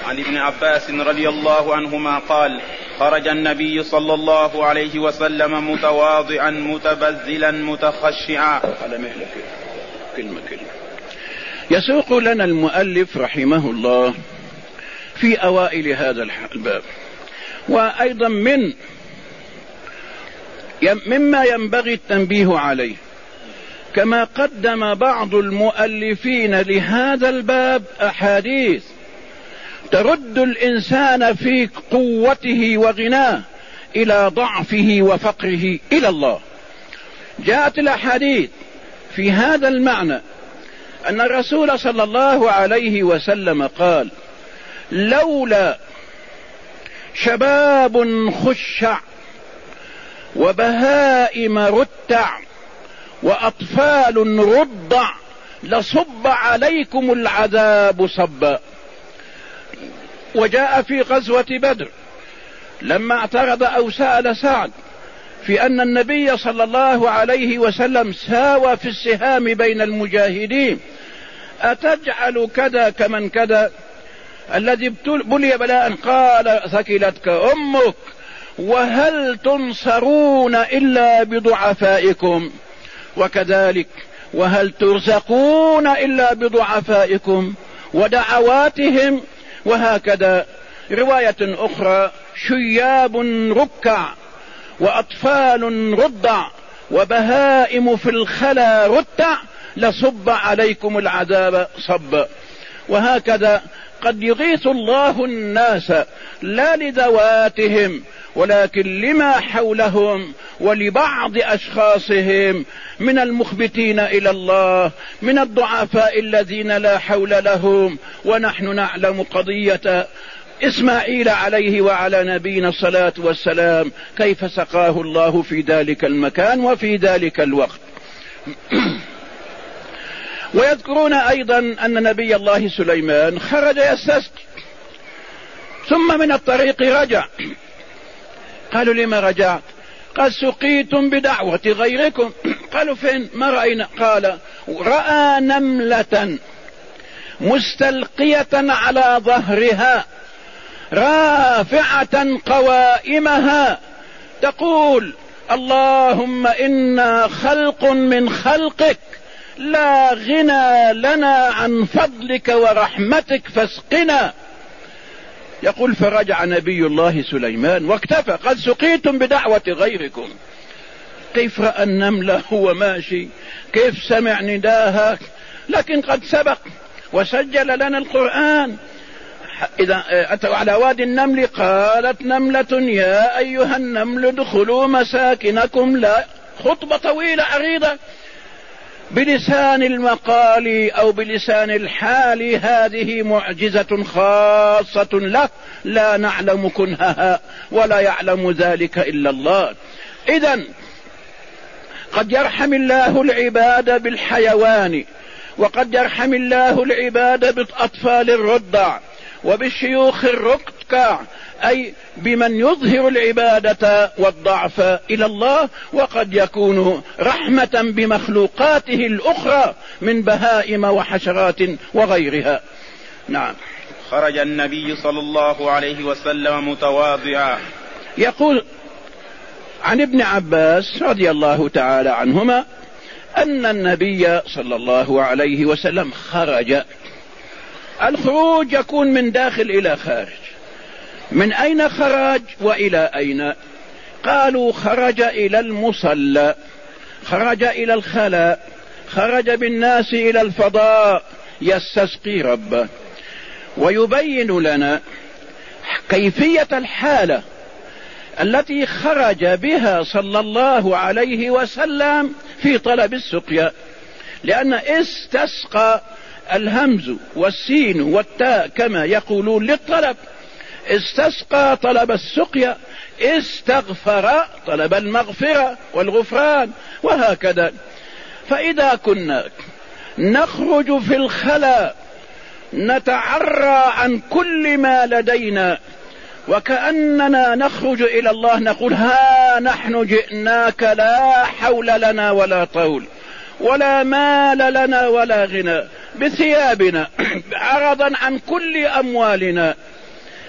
عن ابن عباس رضي الله عنهما قال: خرج النبي صلى الله عليه وسلم متواضعا متبذلا متخشعا. كلمة. يسوق لنا المؤلف رحمه الله في أوائل هذا الباب، وأيضا مما ينبغي التنبيه عليه، كما قدم بعض المؤلفين لهذا الباب أحاديث ترد الإنسان في قوته وغناه إلى ضعفه وفقره إلى الله. جاءت الأحاديث في هذا المعنى أن الرسول صلى الله عليه وسلم قال: لولا شباب خشع وبهائم رتع وأطفال رضع لصب عليكم العذاب صبا. وجاء في غزوة بدر لما اعترض أو سأل سعد في أن النبي صلى الله عليه وسلم ساوى في السهام بين المجاهدين: أتجعل كذا كمن كذا الذي بلي بلاء؟ قال: ثكلتك أمك، وهل تنصرون إلا بضعفائكم؟ وكذلك وهل ترزقون إلا بضعفائكم ودعواتهم؟ وهكذا. رواية أخرى: شياب ركع وأطفال رضع وبهائم في الخلا رتع لصب عليكم العذاب صب. وهكذا قد يغيث الله الناس لا لذواتهم ولكن لما حولهم ولبعض أشخاصهم من المخبتين إلى الله، من الضعفاء الذين لا حول لهم. ونحن نعلم قضية إسماعيل عليه وعلى نبينا الصلاة والسلام، كيف سقاه الله في ذلك المكان وفي ذلك الوقت. ويذكرون أيضا أن نبي الله سليمان خرج يستسقي، ثم من الطريق رجع. قالوا: لما رجعت؟ قال: سقيتم بدعوة غيركم. قالوا: فين؟ ما رأينا. قال: رأى نملة مستلقية على ظهرها رافعة قوائمها تقول: اللهم إنا خلق من خلقك لا غنى لنا عن فضلك ورحمتك فاسقنا. يقول: فرجع نبي الله سليمان واكتفى، قد سقيتم بدعوة غيركم. كيف رأى النملة هو ماشي؟ كيف سمع نداها؟ لكن قد سبق وسجل لنا القرآن: إذا أتوا على وادي النمل قالت نملة يا أيها النمل ادخلوا مساكنكم. لا، خطبة طويلة عريضة بلسان المقال أو بلسان الحال، هذه معجزة خاصة له لا نعلم كنهها ولا يعلم ذلك إلا الله. إذن قد يرحم الله العباد بالحيوان، وقد يرحم الله العباد بالأطفال الرضع وبالشيوخ الركع، أي بمن يظهر العبادة والضعف إلى الله، وقد يكون رحمة بمخلوقاته الأخرى من بهائم وحشرات وغيرها. نعم. خرج النبي صلى الله عليه وسلم متواضعا. يقول عن ابن عباس رضي الله تعالى عنهما أن النبي صلى الله عليه وسلم خرج. الخروج يكون من داخل إلى خارج. من أين خرج وإلى أين؟ قالوا: خرج إلى المصلى، خرج إلى الخلاء، خرج بالناس إلى الفضاء يستسقي ربه. ويبين لنا كيفية الحالة التي خرج بها صلى الله عليه وسلم في طلب السقيا، لأن استسقى الهمز والسين والتاء كما يقولون للطلب. استسقى طلب السقيا، استغفر طلب المغفرة والغفران، وهكذا. فإذا كنا نخرج في الخلاء نتعرى عن كل ما لدينا وكأننا نخرج إلى الله، نقول: ها نحن جئناك لا حول لنا ولا طول ولا مال لنا ولا غنى، بثيابنا عرضا عن كل أموالنا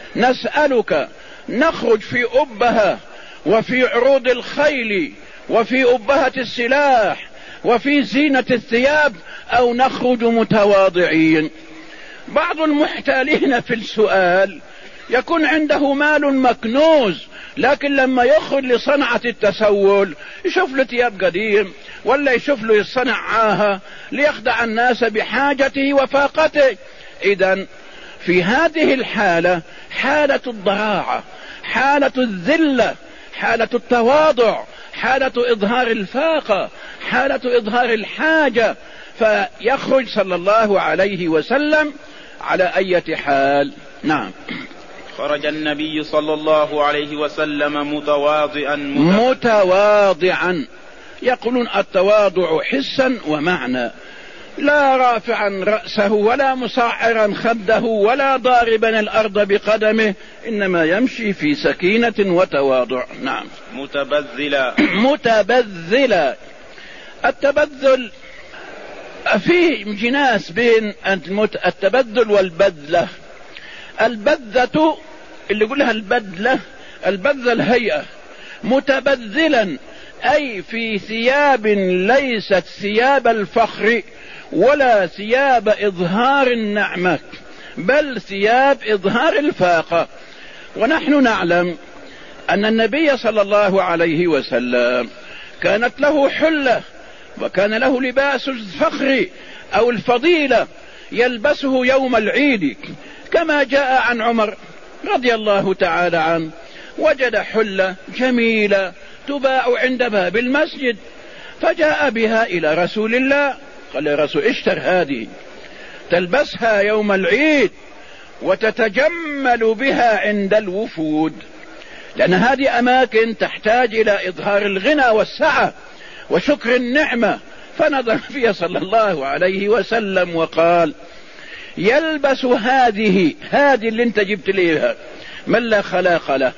نسألك نخرج في أبها وفي عروض الخيل وفي أبهة السلاح وفي زينة الثياب، أو نخرج متواضعين؟ بعض المحتالين في السؤال يكون عنده مال مكنوز، لكن لما يخرج لصنعة التسول يشوف له ثياب قديم ولا يشوف له يصنع عاهة ليخدع الناس بحاجته وفاقته. إذن في هذه الحالة حالة الضراعة، حالة الذلة، حالة التواضع، حالة إظهار الفاقة، حالة إظهار الحاجة، فيخرج صلى الله عليه وسلم على أي حال. نعم. خرج النبي صلى الله عليه وسلم متواضعا. يقولون التواضع حسا ومعنى، لا رافعا رأسه ولا مصعرا خده ولا ضاربا الأرض بقدمه، إنما يمشي في سكينة وتواضع. نعم. متبذلا. التبذل في جناس بين التبذل والبذلة. البذة اللي يقولها البذلة الهيئة. متبذلا أي في ثياب ليست ثياب الفخر ولا ثياب إظهار النعمة، بل ثياب إظهار الفاقة. ونحن نعلم أن النبي صلى الله عليه وسلم كانت له حلة وكان له لباس الفخر أو الفضيلة يلبسه يوم العيد، كما جاء عن عمر رضي الله تعالى عنه، وجد حلة جميلة تباع عند باب المسجد، فجاء بها إلى رسول الله، قال يا رسول اشتر هذه تلبسها يوم العيد وتتجمل بها عند الوفود، لأن هذه أماكن تحتاج إلى إظهار الغنى والسعة وشكر النعمة. فنظر فيها صلى الله عليه وسلم وقال يلبس هذه اللي انت جبت ليها من لا خلاق له.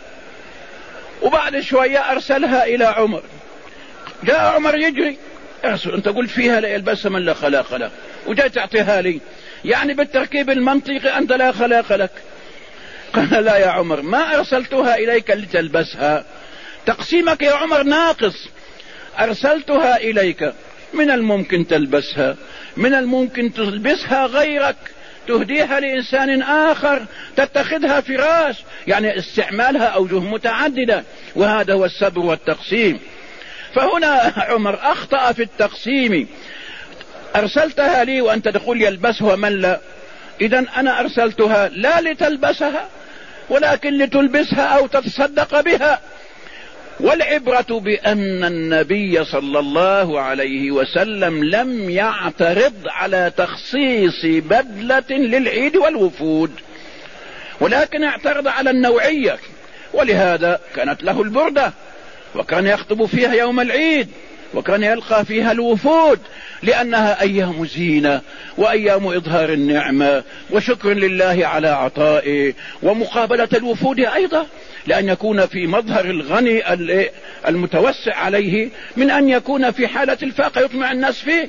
وبعد شوية أرسلها إلى عمر، جاء عمر يجري، يا رسول أنت قلت فيها لا يلبسها من لا خلاق له وجاي تعطيها لي، يعني بالتركيب المنطقي أنت لا خلاق لك. قال لا يا عمر، ما أرسلتها إليك لتلبسها، تقسيمك يا عمر ناقص. أرسلتها إليك من الممكن تلبسها، من الممكن تلبسها غيرك، تهديها لإنسان آخر، تتخذها فراش، يعني استعمالها أوجه متعددة، وهذا هو السبر والتقسيم. فهنا عمر أخطأ في التقسيم، أرسلتها لي وأنت تقول يلبسها من لا، إذن أنا أرسلتها لا لتلبسها ولكن لتلبسها أو تتصدق بها. والعبرة بأن النبي صلى الله عليه وسلم لم يعترض على تخصيص بدلة للعيد والوفود، ولكن اعترض على النوعية، ولهذا كانت له البردة وكان يخطب فيها يوم العيد وكان يلقى فيها الوفود، لأنها أيام زينة وأيام إظهار النعمة وشكر لله على عطائه، ومقابلة الوفود أيضا لأن يكون في مظهر الغني المتوسع عليه من أن يكون في حالة الفاقة يطمع الناس فيه.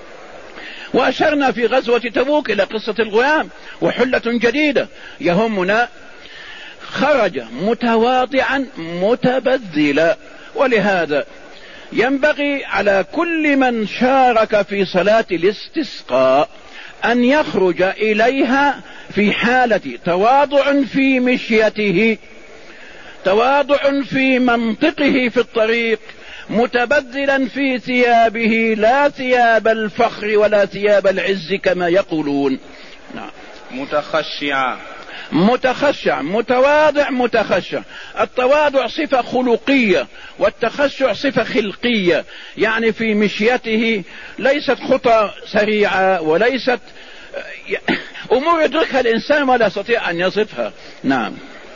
وأشرنا في غزوة تبوك إلى قصة الغلام وحلة جديدة. يهمنا خرج متواضعا متبذلا، ولهذا ينبغي على كل من شارك في صلاة الاستسقاء أن يخرج إليها في حالة تواضع في مشيته، تواضع في منطقه في الطريق، متبذلا في ثيابه، لا ثياب الفخر ولا ثياب العز كما يقولون. نعم. متخشع، متواضع متخشع. التواضع صفة خلقية والتخشع صفة خلقية، يعني في مشيته ليست خطى سريعة وليست أمور يدركها الإنسان ولا يستطيع أن يصفها. نعم.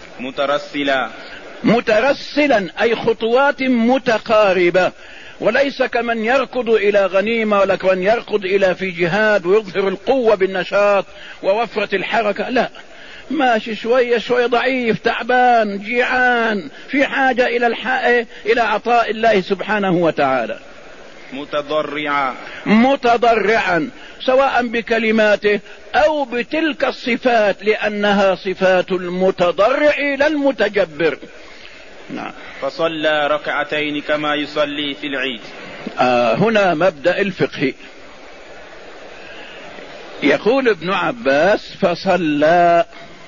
مترسلا أي خطوات متقاربة، وليس كمن يركض إلى غنيمة ولا كمن يركض إلى في جهاد ويظهر القوة بالنشاط ووفرة الحركة، لا، ماشي شوية شوية، ضعيف تعبان جيعان في حاجة إلى عطاء الله سبحانه وتعالى. متضرعا سواء بكلماته أو بتلك الصفات، لأنها صفات المتضرع لا المتجبر. نعم. فصلى ركعتين كما يصلي في العيد. هنا مبدأ الفقه. يقول ابن عباس فصلى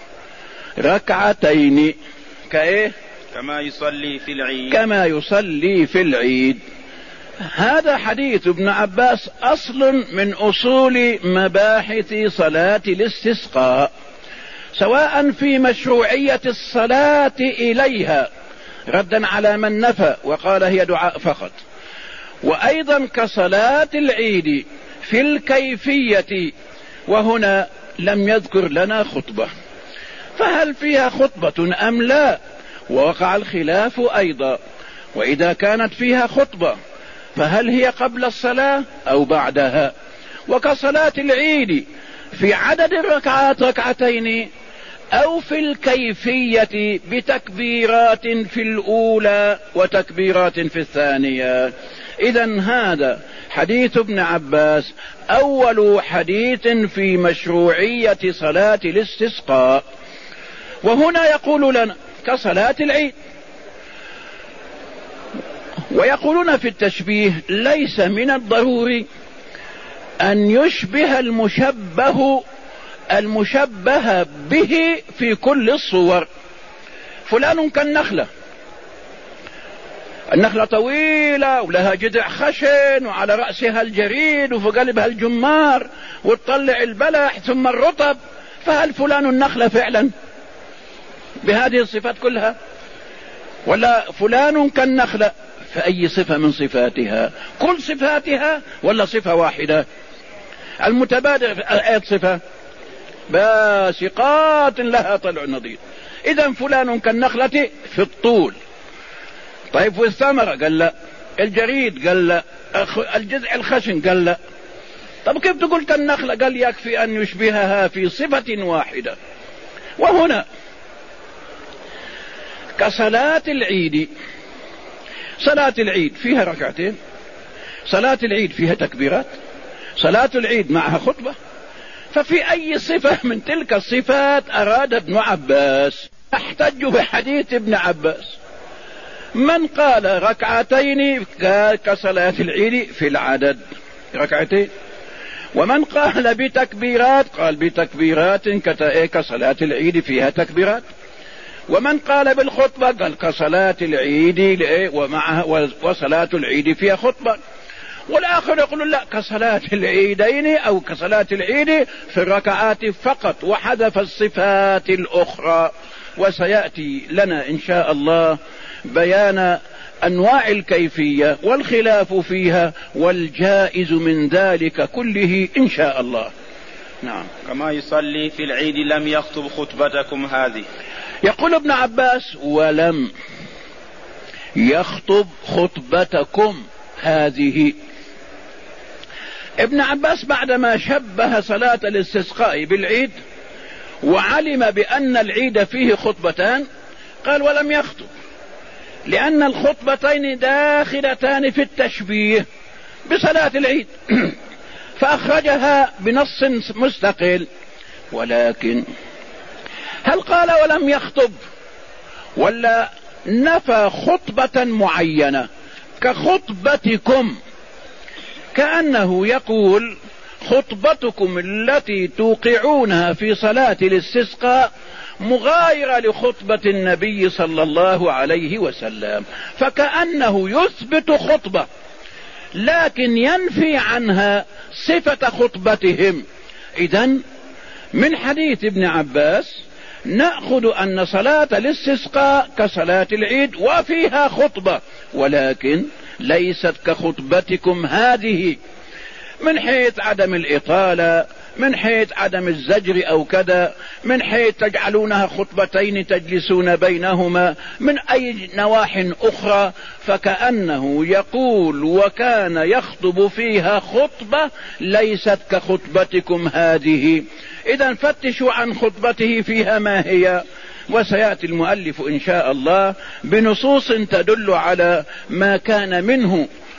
ركعتين كما يصلي في العيد، كما يصلي في العيد. هذا حديث ابن عباس أصل من أصول مباحث صلاة الاستسقاء، سواء في مشروعية الصلاة إليها ردا على من نفى وقال هي دعاء فقط، وأيضا كصلاة العيد في الكيفية. وهنا لم يذكر لنا خطبة، فهل فيها خطبة أم لا؟ ووقع الخلاف أيضا. وإذا كانت فيها خطبة فهل هي قبل الصلاة أو بعدها؟ وكصلاة العيد في عدد الركعات ركعتين أو في الكيفية بتكبيرات في الأولى وتكبيرات في الثانية. إذن هذا حديث ابن عباس أول حديث في مشروعية صلاة الاستسقاء. وهنا يقول لنا كصلاة العيد. ويقولون في التشبيه ليس من الضروري أن يشبه المشبه به في كل الصور. فلان كالنخلة، النخلة طويلة ولها جذع خشن وعلى رأسها الجريد وفي قلبها الجمار وتطلع البلح ثم الرطب، فهل فلان النخلة فعلا بهذه الصفات كلها؟ ولا فلان كالنخلة فأي صفة من صفاتها؟ كل صفاتها ولا صفة واحدة؟ المتبادر أي صفة؟ باسقات لها طلع نضيد. إذا فلان كالنخلة في الطول. طيب في الثمرة قال لا، الجريد قال لا، الجذع الخشن قال لا. طب كيف تقول كالنخلة؟ قال يكفي أن يشبهها في صفة واحدة. وهنا كصلاة العيد، صلاة العيد فيها ركعتين، صلاة العيد فيها تكبيرات، صلاة العيد معها خطبة، ففي أي صفة من تلك الصفات أراد ابن عباس؟ احتج بحديث ابن عباس. من قال ركعتين كصلاة العيد في العدد ركعتين، ومن قال بتكبيرات قال بتكبيرات كصلاة العيد فيها تكبيرات، ومن قال بالخطبة قال كصلاة العيد ومعها وصلاة العيد فيها خطبة. والآخر يقول لا، كصلاة العيدين أو كصلاة العيد في الركعات فقط، وحذف الصفات الأخرى. وسيأتي لنا إن شاء الله بيان أنواع الكيفية والخلاف فيها والجائز من ذلك كله إن شاء الله. نعم. كما يصلي في العيد لم يخطب خطبتكم هذه. يقول ابن عباس ولم يخطب خطبتكم هذه. ابن عباس بعدما شبه صلاة الاستسقاء بالعيد وعلم بأن العيد فيه خطبتان قال ولم يخطب، لأن الخطبتين داخلتان في التشبيه بصلاة العيد فأخرجها بنص مستقل. ولكن هل قال ولم يخطب ولا نفى خطبة معينة كخطبتكم؟ كأنه يقول خطبتكم التي توقعونها في صلاة الاستسقاء مغايرة لخطبة النبي صلى الله عليه وسلم، فكأنه يثبت خطبة لكن ينفي عنها صفة خطبتهم. إذن من حديث ابن عباس نأخذ أن صلاة الاستسقاء كصلاة العيد وفيها خطبة، ولكن ليست كخطبتكم هذه من حيث عدم الإطالة، من حيث عدم الزجر أو كذا، من حيث تجعلونها خطبتين تجلسون بينهما، من أي نواح أخرى، فكأنه يقول وكان يخطب فيها خطبة ليست كخطبتكم هذه. إذا فتشوا عن خطبته فيها ما هي، وسيأتي المؤلف إن شاء الله بنصوص تدل على ما كان منه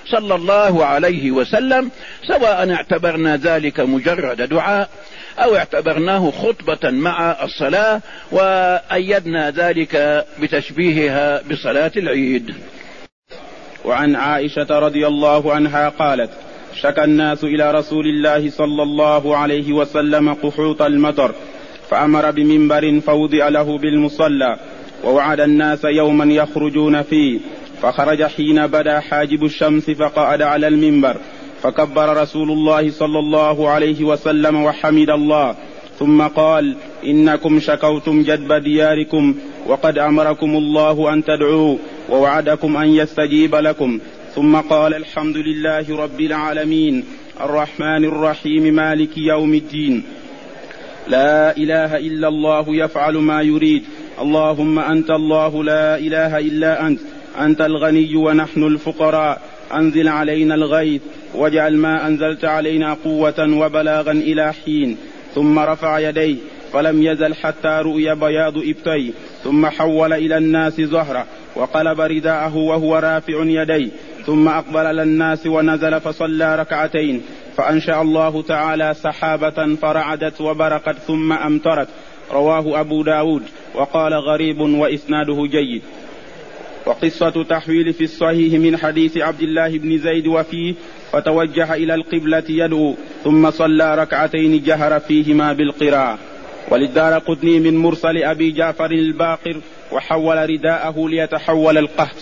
صلى الله عليه وسلم، سواء اعتبرنا ذلك مجرد دعاء أو اعتبرناه خطبة مع الصلاة، وأيدنا ذلك بتشبيهها بصلاة العيد. وعن عائشة رضي الله عنها قالت: شكى الناس إلى رسول الله صلى الله عليه وسلم قحوط المطر، فأمر بمنبر فوضع له بالمصلى، ووعد الناس يوما يخرجون فيه، فخرج حين بدا حاجب الشمس فقعد على المنبر، فكبر رسول الله صلى الله عليه وسلم وحمد الله، ثم قال: إنكم شكوتم جدب دياركم، وقد أمركم الله أن تدعوا، ووعدكم أن يستجيب لكم. ثم قال: الحمد لله رب العالمين الرحمن الرحيم مالك يوم الدين، لا إله إلا الله يفعل ما يريد، اللهم أنت الله لا إله إلا أنت، أنت الغني ونحن الفقراء، أنزل علينا الغيث، واجعل ما أنزلت علينا قوة وبلاغا إلى حين. ثم رفع يديه فلم يزل حتى رؤي بياض إبطيه، ثم حول إلى الناس ظهره وقلب رداءه وهو رافع يديه، ثم أقبل على الناس ونزل فصلى ركعتين، فأنشأ الله تعالى سحابة فرعدت وبرقت ثم أمطرت. رواه أبو داود وقال غريب وإسناده جيد. وقصة تحويل في الصحيح من حديث عبد الله بن زيد وفيه: فتوجه إلى القبلة يدعو، ثم صلى ركعتين جهر فيهما بالقراءة. وللدارقطني من مرسل أبي جعفر الباقر: وحول رداءه ليتحول القهط.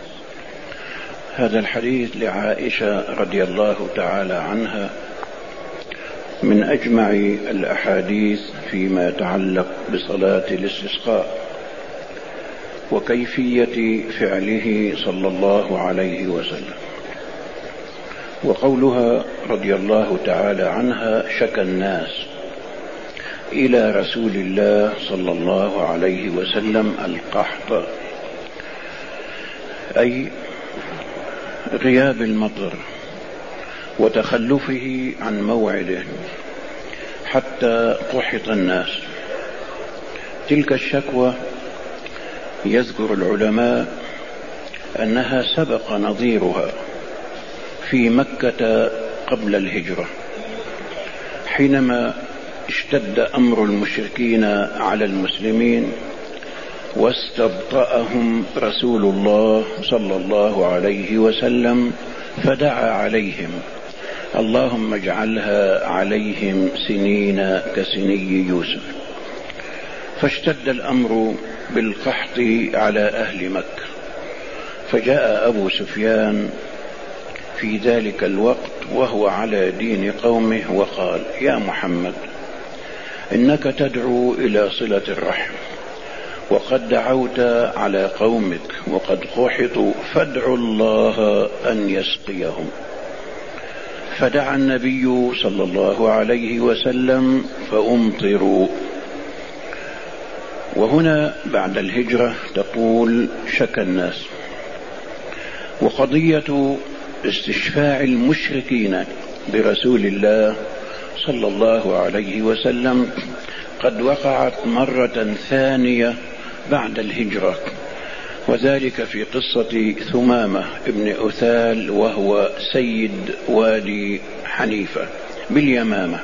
هذا الحديث لعائشة رضي الله تعالى عنها من أجمع الأحاديث فيما يتعلق بصلاة الاستسقاء وكيفية فعله صلى الله عليه وسلم. وقولها رضي الله تعالى عنها: شكى الناس إلى رسول الله صلى الله عليه وسلم القحط، أي غياب المطر وتخلفه عن موعده حتى قحط الناس. تلك الشكوى يذكر العلماء أنها سبق نظيرها في مكة قبل الهجرة، حينما اشتد أمر المشركين على المسلمين واستبطأهم رسول الله صلى الله عليه وسلم، فدعا عليهم: اللهم اجعلها عليهم سنين كسني يوسف. فاشتد الأمر بالقحط على أهل مكة، فجاء أبو سفيان في ذلك الوقت وهو على دين قومه وقال: يا محمد، إنك تدعو إلى صلة الرحم، وقد دعوت على قومك وقد قحطوا، فادعوا الله أن يسقيهم. فدعا النبي صلى الله عليه وسلم فأمطروا. وهنا بعد الهجرة تقول: شكى الناس. وقضية استشفاع المشركين برسول الله صلى الله عليه وسلم قد وقعت مرة ثانية بعد الهجرة، وذلك في قصة ثمامة ابن أثال، وهو سيد وادي حنيفة باليمامة.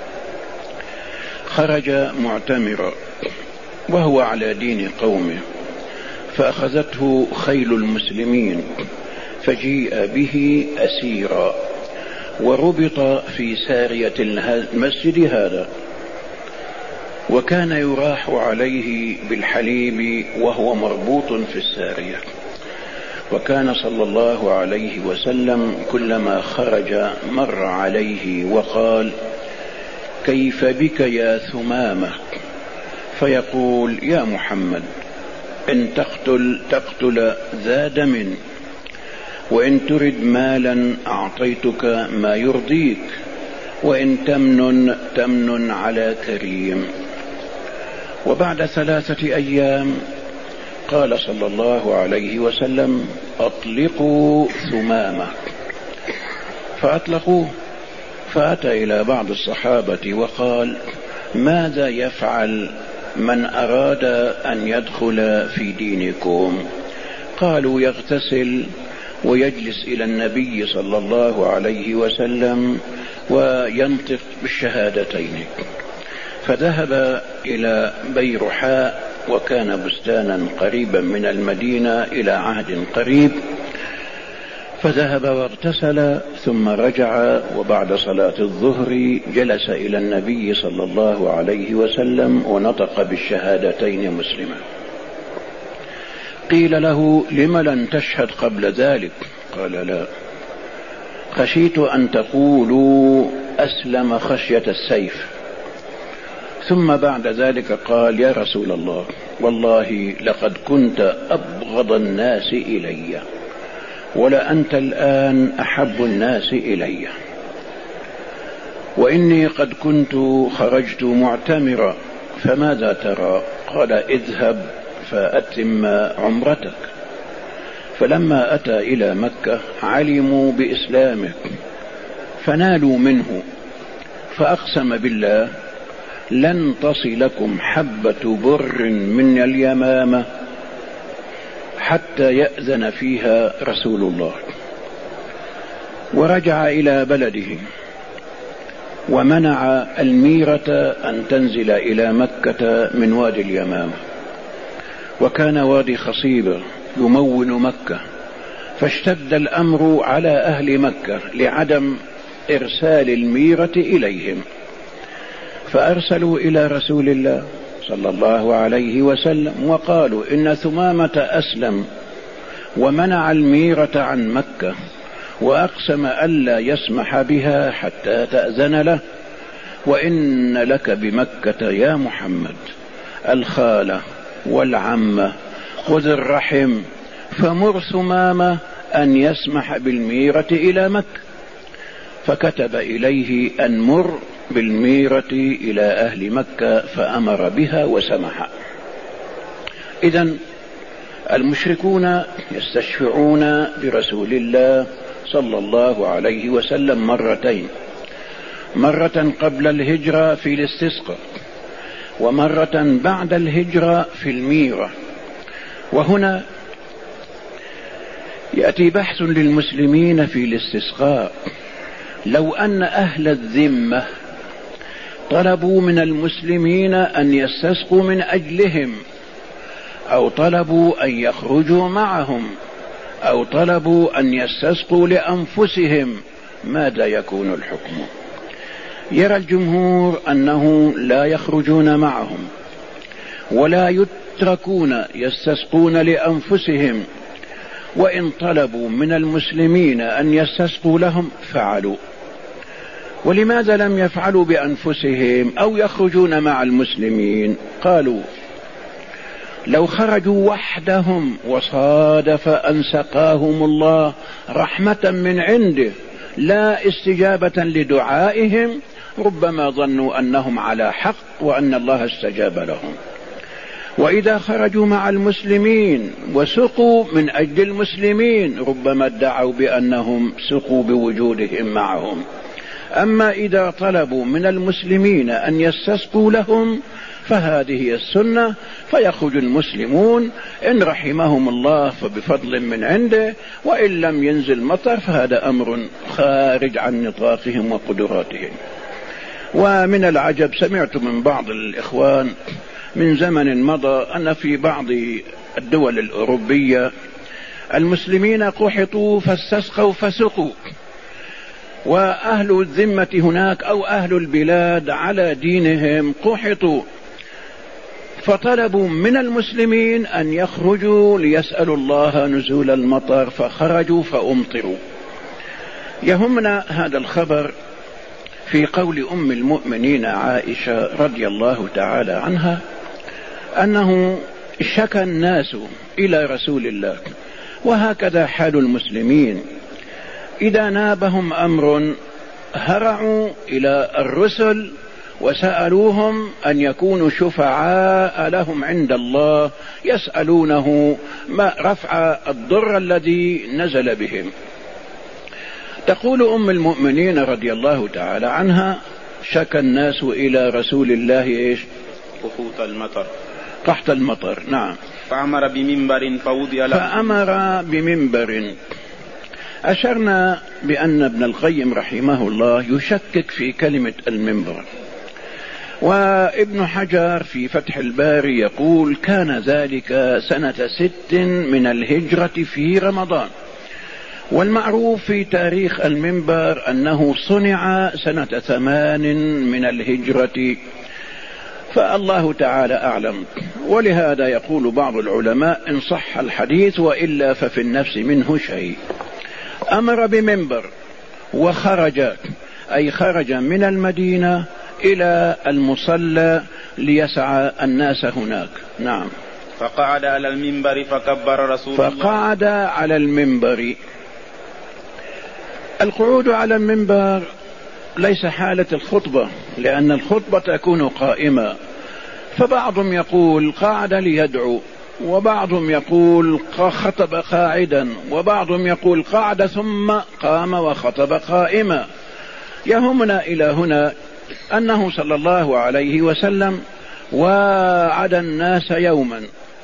خرج معتمرا وهو على دين قومه، فأخذته خيل المسلمين، فجيء به أسيرا وربط في سارية المسجد هذا، وكان يراح عليه بالحليب وهو مربوط في السارية. وكان صلى الله عليه وسلم كلما خرج مر عليه وقال: كيف بك يا ثمامة؟ فيقول: يا محمد، إن تقتل ذا دم، وإن ترد مالا أعطيتك ما يرضيك، وإن تمن على كريم. وبعد 3 أيام قال صلى الله عليه وسلم: أطلقوا ثمامة. فأطلقوه، فأتى إلى بعض الصحابة وقال: ماذا يفعل من أراد أن يدخل في دينكم؟ قالوا: يغتسل ويجلس إلى النبي صلى الله عليه وسلم وينطق بالشهادتين. فذهب إلى بيرحاء، وكان بستانا قريبا من المدينة إلى عهد قريب، فذهب واغتسل ثم رجع، وبعد صلاة الظهر جلس إلى النبي صلى الله عليه وسلم ونطق بالشهادتين مسلما. قيل له: لم لم تشهد قبل ذلك؟ قال: لا، خشيت أن تقولوا أسلم خشية السيف. ثم بعد ذلك قال: يا رسول الله، والله لقد كنت أبغض الناس إلي، ولأنت الآن أحب الناس إلي، وإني قد كنت خرجت معتمرا، فماذا ترى؟ قال: اذهب فأتم عمرتك. فلما أتى إلى مكة علموا بإسلامه فنالوا منه، فأقسم بالله: لن تصلكم حبة بر من اليمامة حتى يأذن فيها رسول الله. ورجع إلى بلده ومنع الميرة أن تنزل إلى مكة من وادي اليمامة، وكان وادي خصيبة يمون مكة، فاشتد الأمر على أهل مكة لعدم إرسال الميرة إليهم، فأرسلوا إلى رسول الله صلى الله عليه وسلم وقالوا: إن ثمامة أسلم ومنع الميرة عن مكة، وأقسم ألا يسمح بها حتى تأذن له، وإن لك بمكة يا محمد الخالة والعمة وذي الرحم، فمر ثمامة أن يسمح بالميرة إلى مكة. فكتب إليه أن مر بالميرة إلى أهل مكة، فأمر بها وسمح. إذن المشركون يستشفعون برسول الله صلى الله عليه وسلم مرتين: مرة قبل الهجرة في الاستسقاء، ومرة بعد الهجرة في الميرة. وهنا يأتي بحث للمسلمين في الاستسقاء: لو أن أهل الذمة طلبوا من المسلمين أن يستسقوا من أجلهم، أو طلبوا أن يخرجوا معهم، أو طلبوا أن يستسقوا لأنفسهم، ماذا يكون الحكم؟ يرى الجمهور أنه لا يخرجون معهم ولا يتركون يستسقون لأنفسهم، وإن طلبوا من المسلمين أن يستسقوا لهم فعلوا. ولماذا لم يفعلوا بأنفسهم أو يخرجون مع المسلمين؟ قالوا: لو خرجوا وحدهم وصادف أن سقاهم الله رحمة من عنده لا استجابة لدعائهم، ربما ظنوا أنهم على حق وأن الله استجاب لهم. وإذا خرجوا مع المسلمين وسقوا من أجل المسلمين، ربما ادعوا بأنهم سقوا بوجودهم معهم. أما إذا طلبوا من المسلمين أن يستسقوا لهم فهذه هي السنة، فيخرج المسلمون إن رحمهم الله فبفضل من عنده، وإن لم ينزل مطر فهذا أمر خارج عن نطاقهم وقدراتهم. ومن العجب سمعت من بعض الإخوان من زمن مضى أن في بعض الدول الأوروبية المسلمين قحطوا فاستسقوا فسقوا، وأهل الذمة هناك أو أهل البلاد على دينهم قحطوا، فطلبوا من المسلمين أن يخرجوا ليسألوا الله نزول المطر، فخرجوا فأمطروا. يهمنا هذا الخبر في قول أم المؤمنين عائشة رضي الله تعالى عنها أنه شكى الناس إلى رسول الله، وهكذا حال المسلمين، إذا نابهم أمر هرعوا إلى الرسل وسألوهم أن يكونوا شفعاء لهم عند الله، يسألونه ما رفع الضر الذي نزل بهم. تقول أم المؤمنين رضي الله تعالى عنها: شكى الناس إلى رسول الله إيش؟ قحط المطر. نعم. فأمر بمنبر فوضع له، فأمر بمنبر أشرنا بأن ابن القيم رحمه الله يشكك في كلمة المنبر، وابن حجر في فتح الباري يقول كان ذلك سنة 6 من الهجرة في رمضان، والمعروف في تاريخ المنبر أنه صنع سنة 8 من الهجرة، فالله تعالى أعلم. ولهذا يقول بعض العلماء إن صح الحديث وإلا ففي النفس منه شيء. أمر بمنبر وخرج، أي خرج من المدينة إلى المصلى ليسعى الناس هناك. نعم. فقعد على المنبر فكبر رسول الله. فقعد على المنبر. القعود على المنبر ليس حالة الخطبة، لأن الخطبة تكون قائمة، فبعضهم يقول قعد ليدعو، وبعضهم يقول خطب قاعدا، وبعضهم يقول قعد ثم قام وخطب قائما. يهمنا إلى هنا أنه صلى الله عليه وسلم وعد الناس يوما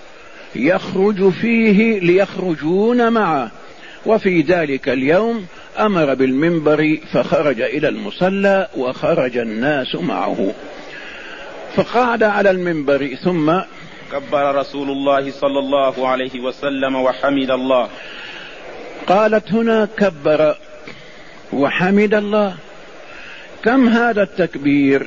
يخرج فيه ليخرجون معه، وفي ذلك اليوم أمر بالمنبر فخرج إلى المصلى وخرج الناس معه. فقعد على المنبر ثم كبر رسول الله صلى الله عليه وسلم وحمد الله. قالت هنا كبر وحمد الله. كم هذا التكبير؟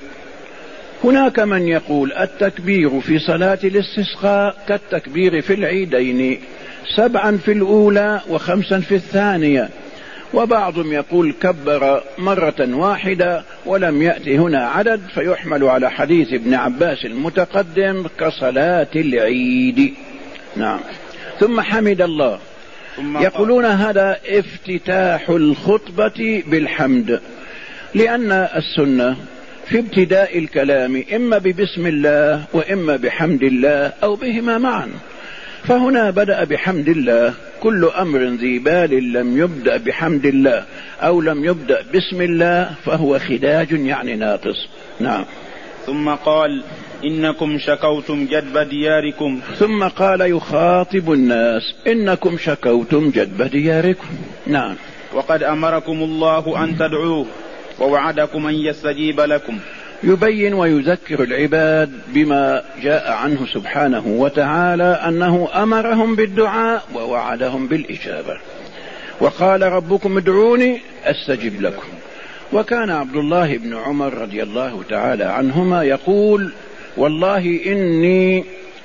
هناك من يقول التكبير في صلاة الاستسقاء كالتكبير في العيدين، 7 في الأولى و5 في الثانية، وبعضهم يقول كبر مرة واحدة ولم يأتي هنا عدد، فيحمل على حديث ابن عباس المتقدم كصلاة العيد. نعم. ثم حمد الله. يقولون هذا افتتاح الخطبة بالحمد، لأن السنة في ابتداء الكلام إما ببسم الله وإما بحمد الله أو بهما معا، فهنا بدأ بحمد الله. كل أمر ذي بال لم يبدأ بحمد الله أو لم يبدأ بسم الله فهو خداج، يعني ناقص. نعم. ثم قال إنكم شكوتم جدب دياركم. ثم قال يخاطب الناس إنكم شكوتم جدب دياركم. نعم. وقد أمركم الله أن تدعوه ووعدكم أن يستجيب لكم. يبين ويذكر العباد بما جاء عنه سبحانه وتعالى أنه أمرهم بالدعاء ووعدهم بالإجابة. وقال ربكم ادعوني أستجب لكم. وكان عبد الله بن عمر رضي الله تعالى عنهما يقول والله إني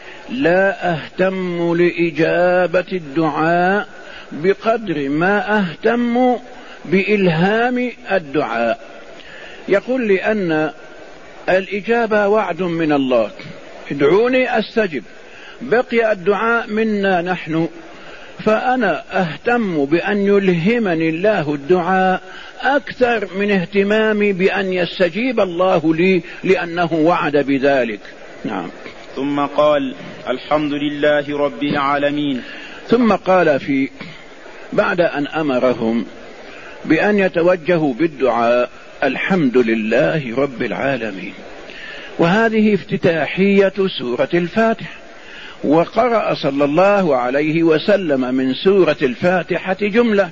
لا أهتم لإجابة الدعاء بقدر ما أهتم بإلهام الدعاء. يقول لأن الإجابة وعد من الله، ادعوني أستجب، بقي الدعاء منا نحن، فأنا أهتم بأن يلهمني الله الدعاء أكثر من اهتمامي بأن يستجيب الله لي، لأنه وعد بذلك. نعم. ثم قال الحمد لله رب العالمين. ثم قال بعد أن أمرهم بأن يتوجهوا بالدعاء الحمد لله رب العالمين، وهذه افتتاحية سورة الفاتحة. وقرأ صلى الله عليه وسلم من سورة الفاتحة جملة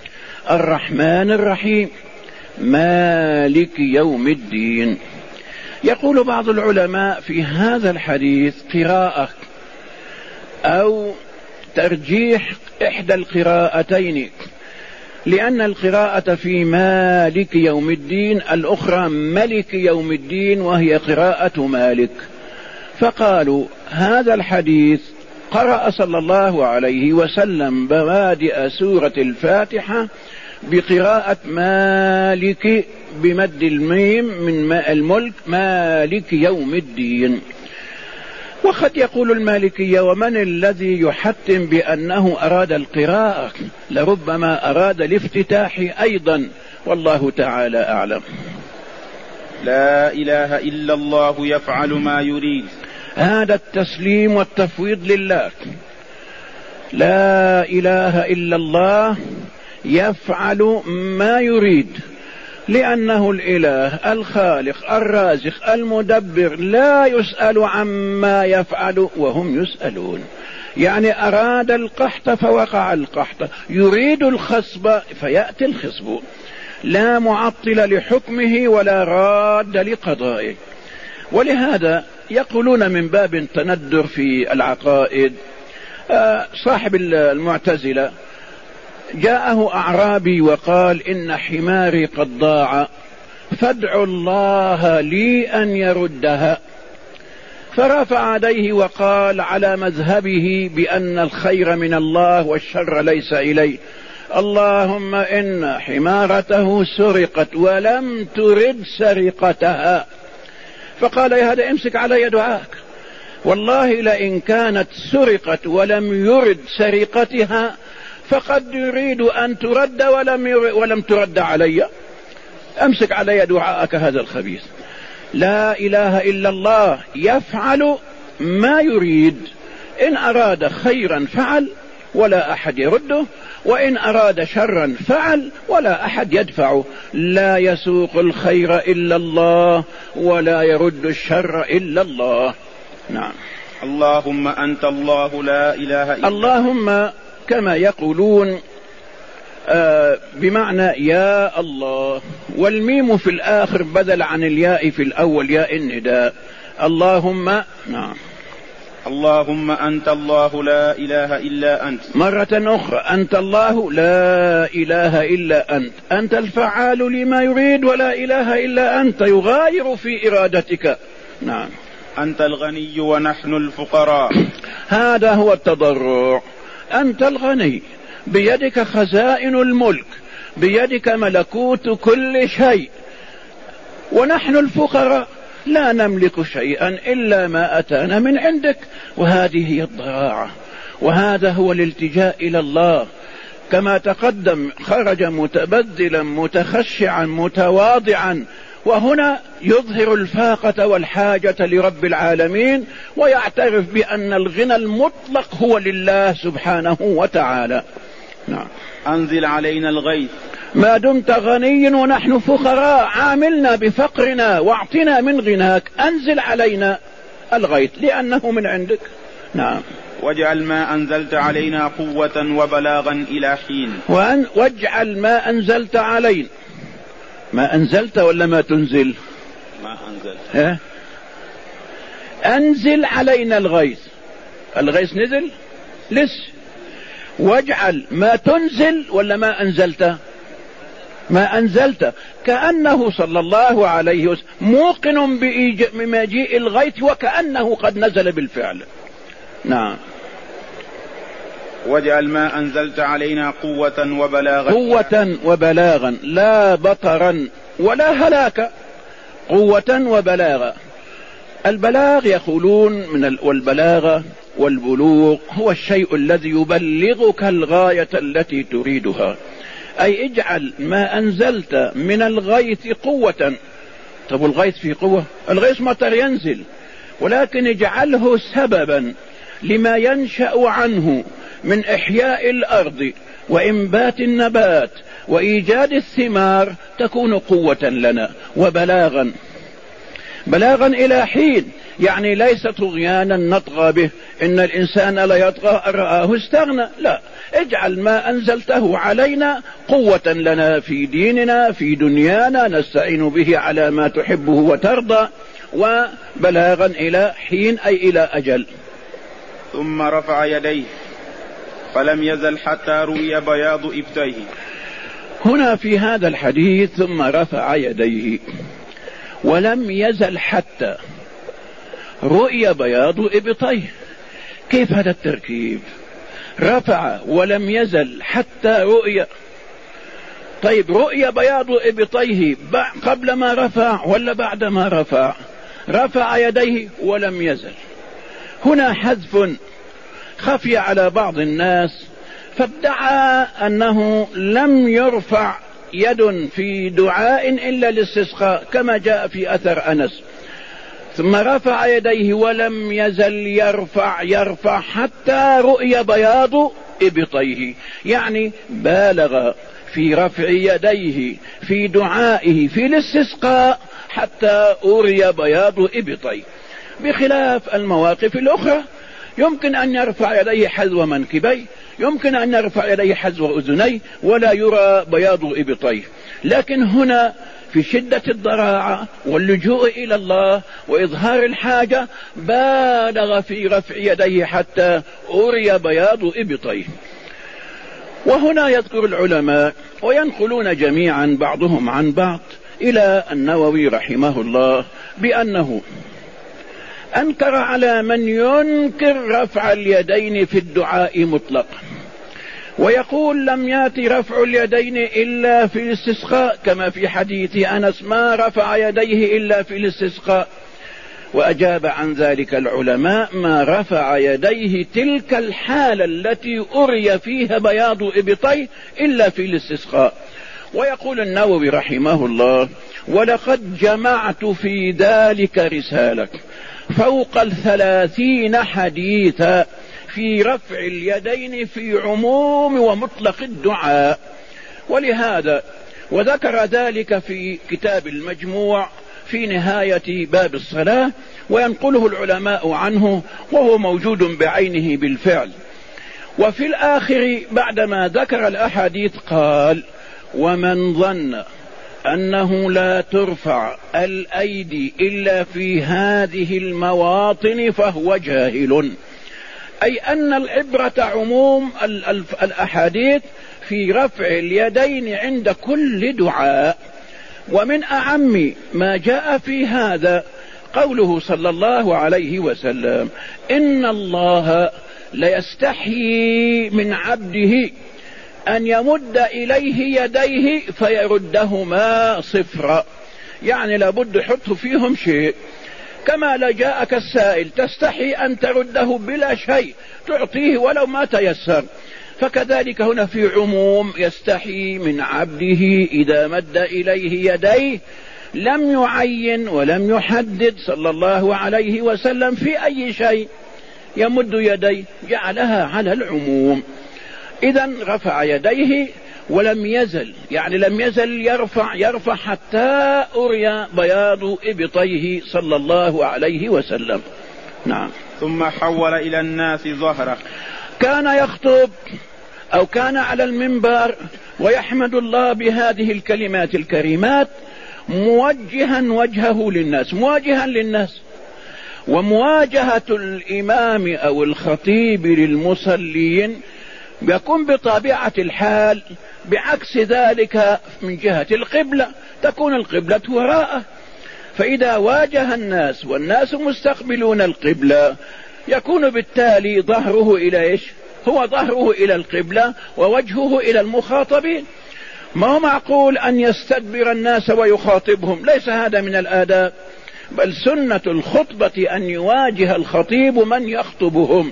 الرحمن الرحيم مالك يوم الدين. يقول بعض العلماء في هذا الحديث قراءة أو ترجيح إحدى القراءتين، لأن القراءة في مالك يوم الدين الأخرى ملك يوم الدين، وهي قراءة مالك. فقالوا هذا الحديث قرأ صلى الله عليه وسلم بوادئ سورة الفاتحة بقراءة مالك بمد الميم من الملك مالك يوم الدين. وقد يقول المالكية ومن الذي يحتم بأنه أراد القراءة؟ لربما أراد الافتتاح أيضا، والله تعالى أعلم. لا إله إلا الله يفعل ما يريد. هذا التسليم والتفويض لله. لا إله إلا الله يفعل ما يريد، لأنه الإله الخالق الرازق المدبر لا يسأل عما يفعل وهم يسألون. يعني أراد القحط فوقع القحط، يريد الخصب فيأتي الخصب، لا معطل لحكمه ولا راد لقضائه. ولهذا يقولون من باب التندر في العقائد، صاحب المعتزلة جاءه أعرابي وقال إن حماري قد ضاع فادعوا الله لي أن يردها، فرفع يديه وقال على مذهبه بأن الخير من الله والشر ليس إليه: اللهم إن حمارته سرقت ولم ترد سرقتها. فقال: يا هذا امسك علي دعاك، والله لئن كانت سرقت ولم يرد سرقتها فقد يريد أن ترد ولم ترد علي، امسك علي دعاءك هذا الخبيث. لا إله إلا الله يفعل ما يريد، إن أراد خيرا فعل ولا أحد يرده، وإن أراد شرا فعل ولا أحد يدفعه. لا يسوق الخير إلا الله ولا يرد الشر إلا الله. نعم. اللهم أنت الله لا إله إلا اللهم كما يقولون بمعنى يا الله، والميم في الآخر بدل عن الياء في الأول، ياء النداء. اللهم. نعم. اللهم أنت الله لا إله إلا أنت. مرة أخرى: أنت الله لا إله إلا أنت، أنت الفعال لما يريد ولا إله إلا أنت، يغاير في إرادتك. نعم. أنت الغني ونحن الفقراء. هذا هو التضرع. أنت الغني، بيدك خزائن الملك، بيدك ملكوت كل شيء، ونحن الفقراء لا نملك شيئا إلا ما أتانا من عندك. وهذه هي الضراعة، وهذا هو الالتجاء إلى الله. كما تقدم خرج متبذلا متخشعا متواضعا، وهنا يظهر الفاقة والحاجة لرب العالمين، ويعترف بأن الغنى المطلق هو لله سبحانه وتعالى. نعم. أنزل علينا الغيث. ما دمت غني ونحن فقراء، عاملنا بفقرنا واعطنا من غناك، أنزل علينا الغيث لأنه من عندك. نعم. واجعل ما أنزلت علينا قوة وبلاغا إلى حين. واجعل ما أنزلت علينا. ما أنزلت ولا ما تنزل؟ ما أنزلت. أنزل علينا الغيث. الغيث نزل لسه. واجعل ما تنزل ولا ما أنزلت؟ ما أنزلت. كأنه صلى الله عليه وسلم موقن بمجيء الغيث وكأنه قد نزل بالفعل. نعم. واجعل ما أنزلت علينا قوة وبلاغا. قوة وبلاغا، لا بطرا ولا هلاكا، قوة وبلاغا. البلاغ يقولون والبلاغة والبلوغ هو الشيء الذي يبلغك الغاية التي تريدها. أي اجعل ما أنزلت من الغيث قوة. طب الغيث فيه قوة؟ الغيث مطر ينزل، ولكن اجعله سببا لما ينشأ عنه من إحياء الأرض وإنبات النبات وإيجاد الثمار، تكون قوة لنا وبلاغا. بلاغا إلى حين، يعني ليس طغيانا نطغى به، إن الإنسان لا يطغى أن رآه استغنى، لا، اجعل ما أنزلته علينا قوة لنا في ديننا في دنيانا نستعين به على ما تحبه وترضى، وبلاغا إلى حين أي إلى أجل. ثم رفع يديه فلم يزل حتى رؤي بياض إبطيه. هنا في هذا الحديث ثم رفع يديه ولم يزل حتى رؤي بياض إبطيه. كيف هذا التركيب؟ رفع ولم يزل حتى رؤي. طيب رؤي بياض إبطيه قبل ما رفع ولا بعد ما رفع؟ رفع يديه ولم يزل. هنا حذف خفي على بعض الناس، فادعى أنه لم يرفع يد في دعاء إلا الاستسقاء كما جاء في أثر أنس. ثم رفع يديه ولم يزل يرفع حتى رؤي بياض إبطيه، يعني بالغ في رفع يديه في دعائه في الاستسقاء حتى أري بياض إبطيه، بخلاف المواقف الأخرى يمكن أن يرفع يديه حذو منكبيه، يمكن أن يرفع يديه حذو أذنيه ولا يرى بياض إبطيه. لكن هنا في شدة الضراعة واللجوء إلى الله وإظهار الحاجة بالغ في رفع يديه حتى أري بياض إبطيه. وهنا يذكر العلماء وينقلون جميعا بعضهم عن بعض إلى النووي رحمه الله بأنه أنكر على من ينكر رفع اليدين في الدعاء مطلقا، ويقول لم يأتي رفع اليدين إلا في الاستسقاء، كما في حديث أنس ما رفع يديه إلا في الاستسقاء. وأجاب عن ذلك العلماء ما رفع يديه تلك الحالة التي أري فيها بياض إبطيه إلا في الاستسقاء. ويقول النووي رحمه الله ولقد جمعت في ذلك رسالة فوق 30 حديثا في رفع اليدين في عموم ومطلق الدعاء. ولهذا وذكر ذلك في كتاب المجموع في نهاية باب الصلاة، وينقله العلماء عنه وهو موجود بعينه بالفعل. وفي الآخر بعدما ذكر الأحاديث قال ومن ظن أنه لا ترفع الأيدي إلا في هذه المواطن فهو جاهل، أي أن العبرة عموم الأحاديث في رفع اليدين عند كل دعاء. ومن أعم ما جاء في هذا قوله صلى الله عليه وسلم إن الله ليستحيي من عبده أن يمد إليه يديه فيردهما صفرا، يعني لابد يحط فيهم شيء، كما لا جاءك السائل تستحي أن ترده بلا شيء تعطيه ولو ما تيسر، فكذلك هنا في عموم يستحي من عبده إذا مد إليه يديه، لم يعين ولم يحدد صلى الله عليه وسلم في أي شيء يمد يديه، جعلها على العموم. إذن رفع يديه ولم يزل، يعني لم يزل يرفع حتى أري بياض إبطيه صلى الله عليه وسلم. نعم. ثم حول إلى الناس ظهره، كان يخطب أو كان على المنبر ويحمد الله بهذه الكلمات الكريمات موجها وجهه للناس، مواجها للناس. ومواجهة الإمام أو الخطيب للمصلين يكون بطبيعة الحال بعكس ذلك من جهة القبلة، تكون القبلة وراءه، فإذا واجه الناس والناس مستقبلون القبلة يكون بالتالي ظهره إلى إيش؟ هو ظهره إلى القبلة ووجهه إلى المخاطبين. ما هو معقول أن يستدبر الناس ويخاطبهم، ليس هذا من الآداب، بل سنة الخطبة أن يواجه الخطيب من يخطبهم.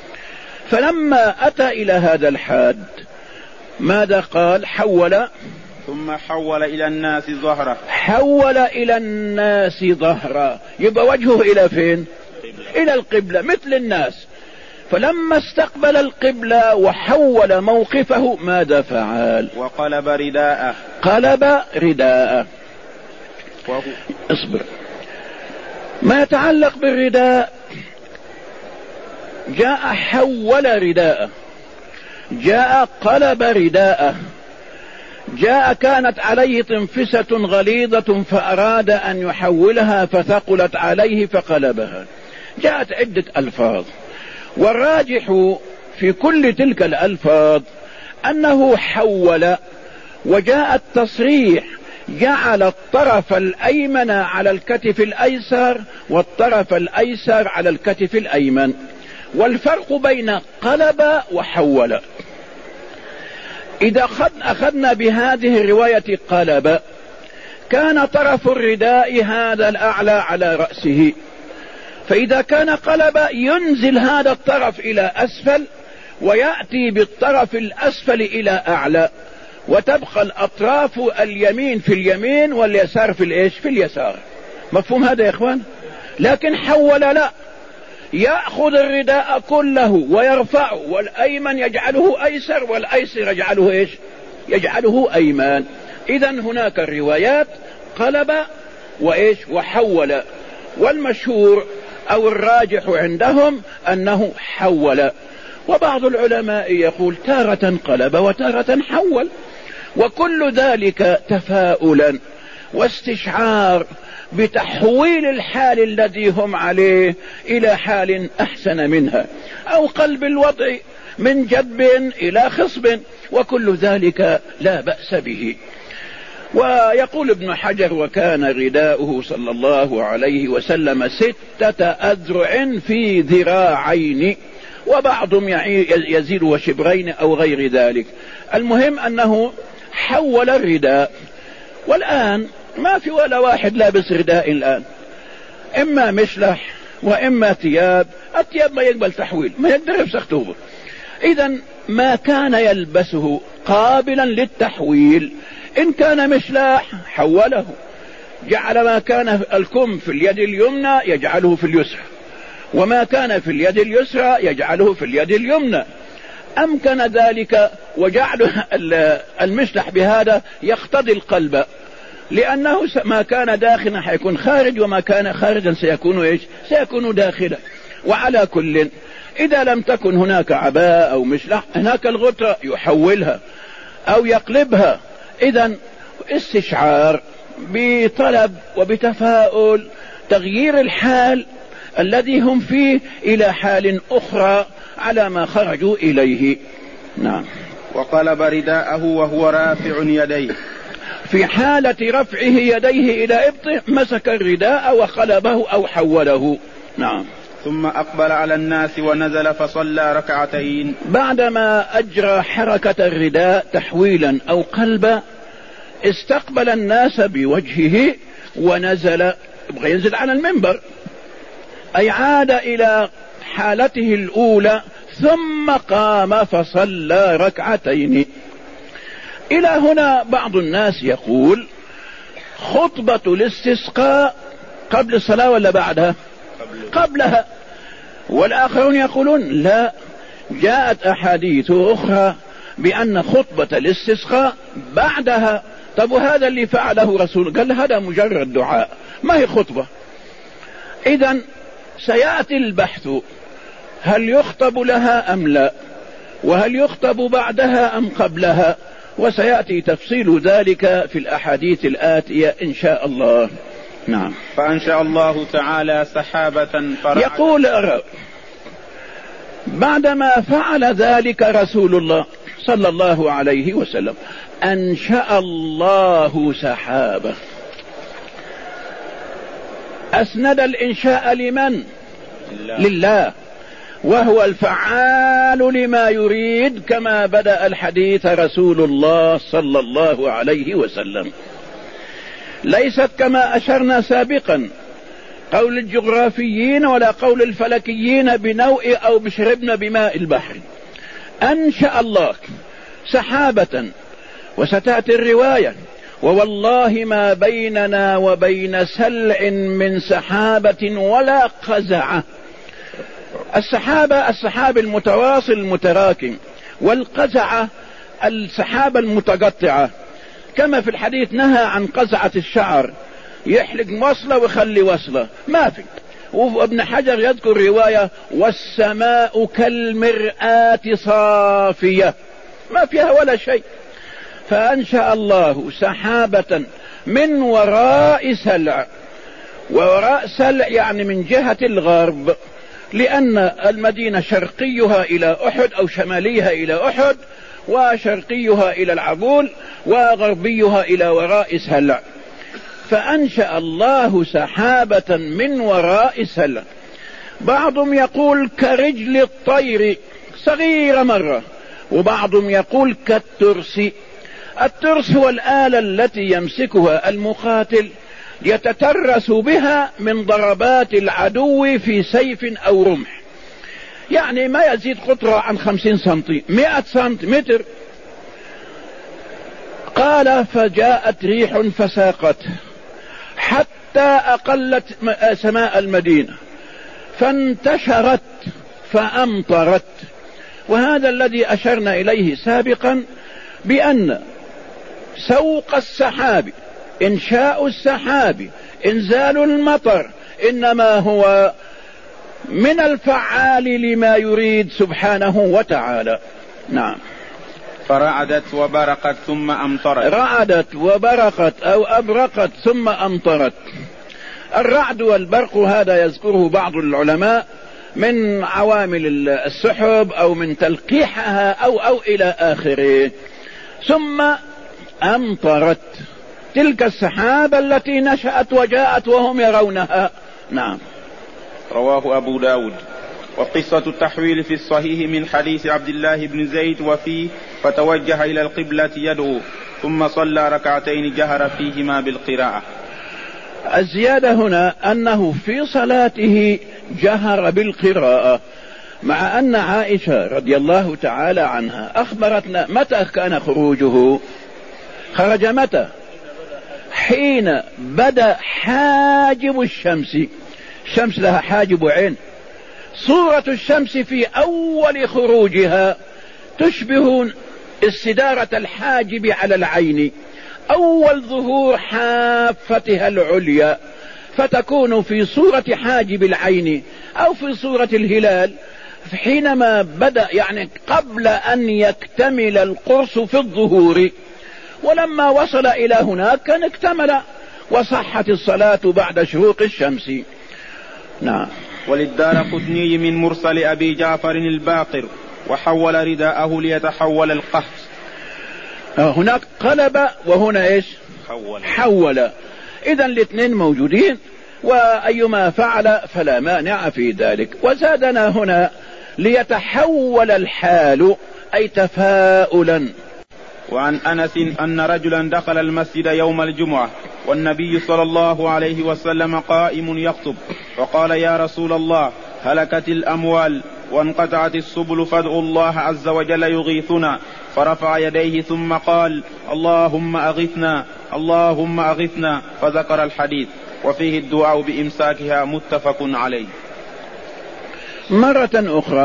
فلما أتى إلى هذا الحد ماذا قال؟ حول، ثم حول إلى الناس ظهره، حول إلى الناس ظهره، يبقى وجهه إلى فين؟ إلى القبلة مثل الناس. فلما استقبل القبلة وحول موقفه ماذا فعل؟ وقلب رداءه، قلب رداءه. اصبر. ما يتعلق بالرداء جاء حول رداءه، جاء قلب رداءه، جاء كانت عليه تنفسة غليظة فأراد أن يحولها فثقلت عليه فقلبها. جاءت عدة ألفاظ، والراجح في كل تلك الألفاظ أنه حول. وجاء التصريح جعل الطرف الأيمن على الكتف الأيسر والطرف الأيسر على الكتف الأيمن. والفرق بين قلب وحول، إذا أخذنا بهذه الرواية قلب كان طرف الرداء هذا الأعلى على رأسه، فإذا كان قلب ينزل هذا الطرف إلى أسفل ويأتي بالطرف الأسفل إلى أعلى، وتبقى الأطراف اليمين في اليمين واليسار في الإيش؟ في اليسار. مفهوم هذا يا إخوان؟ لكن حول لا، يأخذ الرداء كله ويرفعه، والأيمن يجعله أيسر والأيسر يجعله إيش؟ يجعله أيمان. إذن هناك الروايات قلب وحول، والمشهور أو الراجح عندهم أنه حول، وبعض العلماء يقول تارة قلب وتارة حول، وكل ذلك تفاؤلا واستشعار بتحويل الحال الذي هم عليه إلى حال أحسن منها، أو قلب الوضع من جب إلى خصب، وكل ذلك لا بأس به. ويقول ابن حجر: وكان رداؤه صلى الله عليه وسلم 6 أذرع في ذراعين، وبعضهم يزيد وشبرين أو غير ذلك. المهم أنه حول الرداء، والآن ما في ولا واحد لابس رداء الآن، إما مشلح وإما ثياب. الثياب ما يقبل تحويل، ما يقدر يفسخ ثوبه. إذن ما كان يلبسه قابلا للتحويل، إن كان مشلاح حوله، جعل ما كان الكم في اليد اليمنى يجعله في اليسرى، وما كان في اليد اليسرى يجعله في اليد اليمنى. أمكن ذلك، وجعل المشلح بهذا يقتضي القلب، لأنه ما كان داخلا حيكون خارج، وما كان خارجا سيكون داخلا. وعلى كل، إذا لم تكن هناك عباءة أو مشلح، هناك الغترة يحولها أو يقلبها. إذن استشعار بطلب وبتفاؤل تغيير الحال الذي هم فيه إلى حال أخرى على ما خرجوا إليه. نعم. وقلب رداءه وهو رافع يديه، في حالة رفعه يديه إلى إبطه مسك الرداء وقلبه أو حوله. نعم. ثم أقبل على الناس ونزل فصلى ركعتين. بعدما أجرى حركة الرداء تحويلا أو قلبا، استقبل الناس بوجهه ونزل، يبغى ينزل على المنبر، أي عاد إلى حالته الأولى، ثم قام فصلى ركعتين. إلى هنا بعض الناس يقول خطبة الاستسقاء قبل الصلاة ولا بعدها؟ قبلها. والآخرون يقولون لا، جاءت أحاديث أخرى بأن خطبة الاستسقاء بعدها. طب وهذا اللي فعله رسول قال هذا مجرد دعاء، ما هي خطبة. إذن سيأتي البحث هل يخطب لها أم لا، وهل يخطب بعدها أم قبلها، وسيأتي تفصيل ذلك في الأحاديث الآتية إن شاء الله. نعم. فأنشأ الله تعالى سحابة يقول بعدما فعل ذلك رسول الله صلى الله عليه وسلم أنشأ الله سحابة. أسند الإنشاء لمن؟ لله، وهو الفعال لما يريد، كما بدأ الحديث رسول الله صلى الله عليه وسلم. ليست كما أشرنا سابقا قول الجغرافيين ولا قول الفلكيين بنوء أو بشربنا بماء البحر. أنشأ الله سحابة، وستأتي الرواية ووالله ما بيننا وبين سلع من سحابة ولا قزعة. السحاب المتواصل المتراكم، والقزعة السحابة المتقطعة، كما في الحديث نهى عن قزعة الشعر، يحلق وصلة ويخلي وصلة، ما في. وابن حجر يذكر رواية والسماء كالمرآة صافية، ما فيها ولا شيء. فأنشأ الله سحابة من وراء سلع، ووراء سلع يعني من جهة الغرب، لأن المدينة شرقيها إلى أحد أو شماليها إلى أحد، وشرقيها إلى العبول، وغربيها إلى وراء سلع. فأنشأ الله سحابة من وراء سلع. بعضهم يقول كرجل الطير صغيرة مرة، وبعضهم يقول كالترس. الترس هو الآلة التي يمسكها المقاتل يتترس بها من ضربات العدو في سيف أو رمح، يعني ما يزيد قطره عن 50 سنتي 100 سنتيمتر. قال فجاءت ريح فساقته حتى أقلت سماء المدينة، فانتشرت فأمطرت. وهذا الذي أشرنا إليه سابقا، بأن سوق السحاب، إنشاء السحاب، إنزال المطر، إنما هو من الفعال لما يريد سبحانه وتعالى. نعم. فرعدت وبرقت ثم أمطرت. رعدت وبرقت أو أبرقت ثم أمطرت. الرعد والبرق هذا يذكره بعض العلماء من عوامل السحب أو من تلقيحها أو إلى آخره. ثم أمطرت تلك السحابة التي نشأت وجاءت وهم يرونها. نعم. رواه أبو داود. وقصة التحويل في الصحيح من حديث عبد الله بن زيد وفيه فتوجه إلى القبلة يدعو ثم صلى ركعتين جهر فيهما بالقراءة. الزيادة هنا أنه في صلاته جهر بالقراءة، مع أن عائشة رضي الله تعالى عنها أخبرتنا متى كان خروجه. خرج متى؟ حين بدأ حاجب الشمس. الشمس لها حاجب عين، صورة الشمس في أول خروجها تشبه استدارة الحاجب على العين، أول ظهور حافتها العليا، فتكون في صورة حاجب العين أو في صورة الهلال حينما بدأ، يعني قبل أن يكتمل القرص في الظهور، ولما وصل إلى هناك كان اكتمل وصحت الصلاة بعد شروق الشمس. نعم. وللدارقطني من مرسل أبي جعفر الباقر وحول رداءه ليتحول القحط. هناك قلب وهنا ايش؟ حول. إذن الاثنين موجودين، وأيما فعل فلا مانع في ذلك. وزادنا هنا ليتحول الحال أي تفاؤلا. وعن أنس أن رجلا دخل المسجد يوم الجمعة والنبي صلى الله عليه وسلم قائم يخطب، فقال يا رسول الله هلكت الأموال وانقطعت السبل فادعوا الله عز وجل يغيثنا، فرفع يديه ثم قال اللهم أغثنا اللهم أغثنا، فذكر الحديث وفيه الدعاء بإمساكها متفق عليه. مرة أخرى،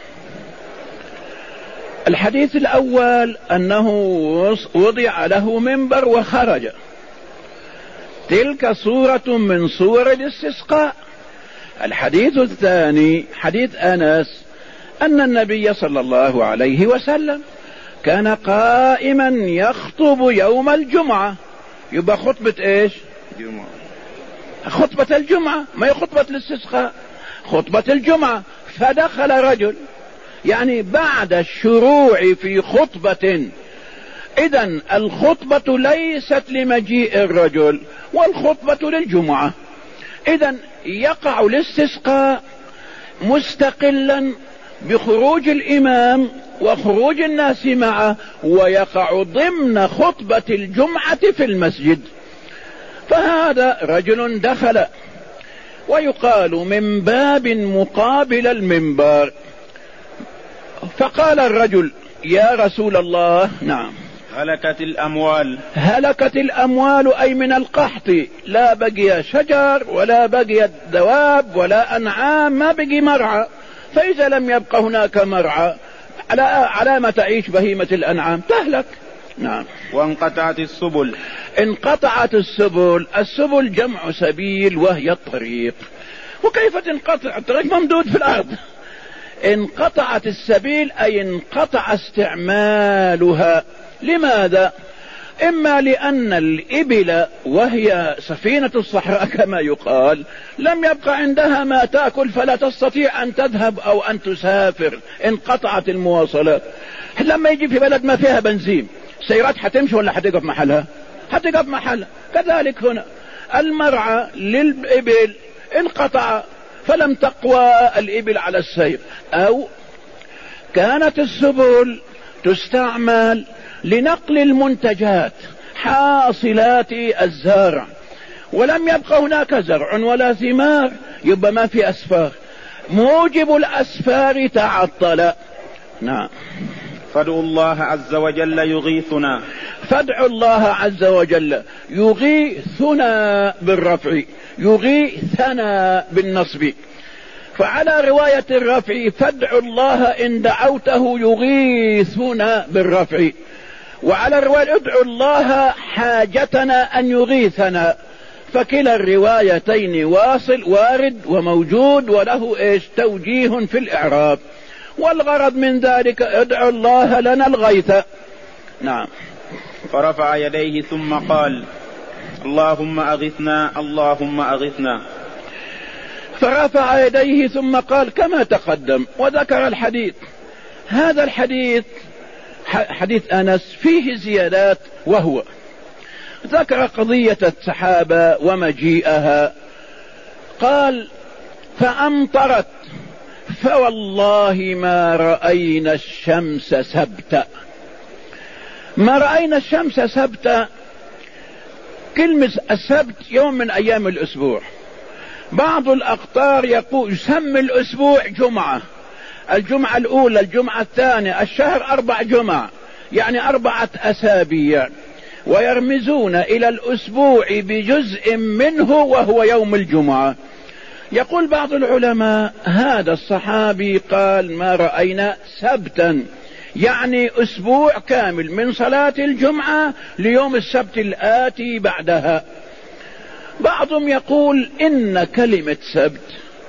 الحديث الأول أنه وضع له منبر وخرج، تلك صورة من صور الاستسقاء. الحديث الثاني حديث أنس أن النبي صلى الله عليه وسلم كان قائما يخطب يوم الجمعة. يبقى خطبة ايش؟ جمعة. خطبة الجمعة، ما هي خطبة الاستسقاء، خطبة الجمعة. فدخل رجل، يعني بعد الشروع في خطبة. إذن الخطبة ليست لمجيء الرجل والخطبة للجمعة. إذن يقع الاستسقاء مستقلا بخروج الإمام وخروج الناس معه، ويقع ضمن خطبة الجمعة في المسجد. فهذا رجل دخل، ويقال من باب مقابل المنبر. فقال الرجل يا رسول الله. نعم. هلكت الأموال. هلكت الأموال أي من القحط، لا بقي شجر ولا بقي دواب ولا أنعام، ما بقي مرعى. فإذا لم يبقى هناك مرعى على ما تعيش بهيمة الأنعام؟ تهلك. نعم. وانقطعت السبل. انقطعت السبل. السبل جمع سبيل وهي الطريق. وكيف تنقطع؟ الطريق ممدود في الأرض. انقطعت السبيل أي انقطع استعمالها. لماذا؟ إما لأن الإبل وهي سفينة الصحراء كما يقال لم يبقى عندها ما تأكل فلا تستطيع أن تذهب أو أن تسافر، انقطعت المواصلات. لما يجي في بلد ما فيها بنزين، سيارات حتمشي ولا حتقف محلها؟ حتقف محلها. كذلك هنا المرعى للإبل انقطع فلم تقوى الإبل على السير، أو كانت السبل تستعمل لنقل المنتجات حاصلات الزرع، ولم يبقى هناك زرع ولا ثمار، يبقى ما في أسفار، موجب الأسفار تعطل. نعم. فادعوا الله عز وجل يغيثنا. فادعوا الله عز وجل. يغيثنا بالرفع، يغيثنا بالنصب. فعلى رواية الرفع فادعوا الله إن دعوته يغيثنا بالرفع. وعلى الرواية ادعوا الله حاجتنا أن يغيثنا، فكلا الروايتين واصل وارد وموجود وله توجيه في الإعراب، والغرض من ذلك ادعوا الله لنا الغيث. نعم. فرفع يديه ثم قال اللهم أغثنا اللهم أغثنا. فرفع يديه ثم قال كما تقدم، وذكر الحديث. هذا الحديث حديث أنس فيه زيادات، وهو ذكر قضية السحابة ومجيئها، قال فأمطرت فوالله ما رأينا الشمس سبتا. ما رأينا الشمس سبتا، كلمة السبت يوم من أيام الأسبوع. بعض الأقطار يقول يسمي الأسبوع جمعة، الجمعة الأولى الجمعة الثانية، الشهر 4 جمع، يعني 4 أسابيع، ويرمزون إلى الأسبوع بجزء منه وهو يوم الجمعة. يقول بعض العلماء هذا الصحابي قال ما رأينا سبتا، يعني أسبوع كامل من صلاة الجمعة ليوم السبت الآتي بعدها. بعضهم يقول إن كلمة سبت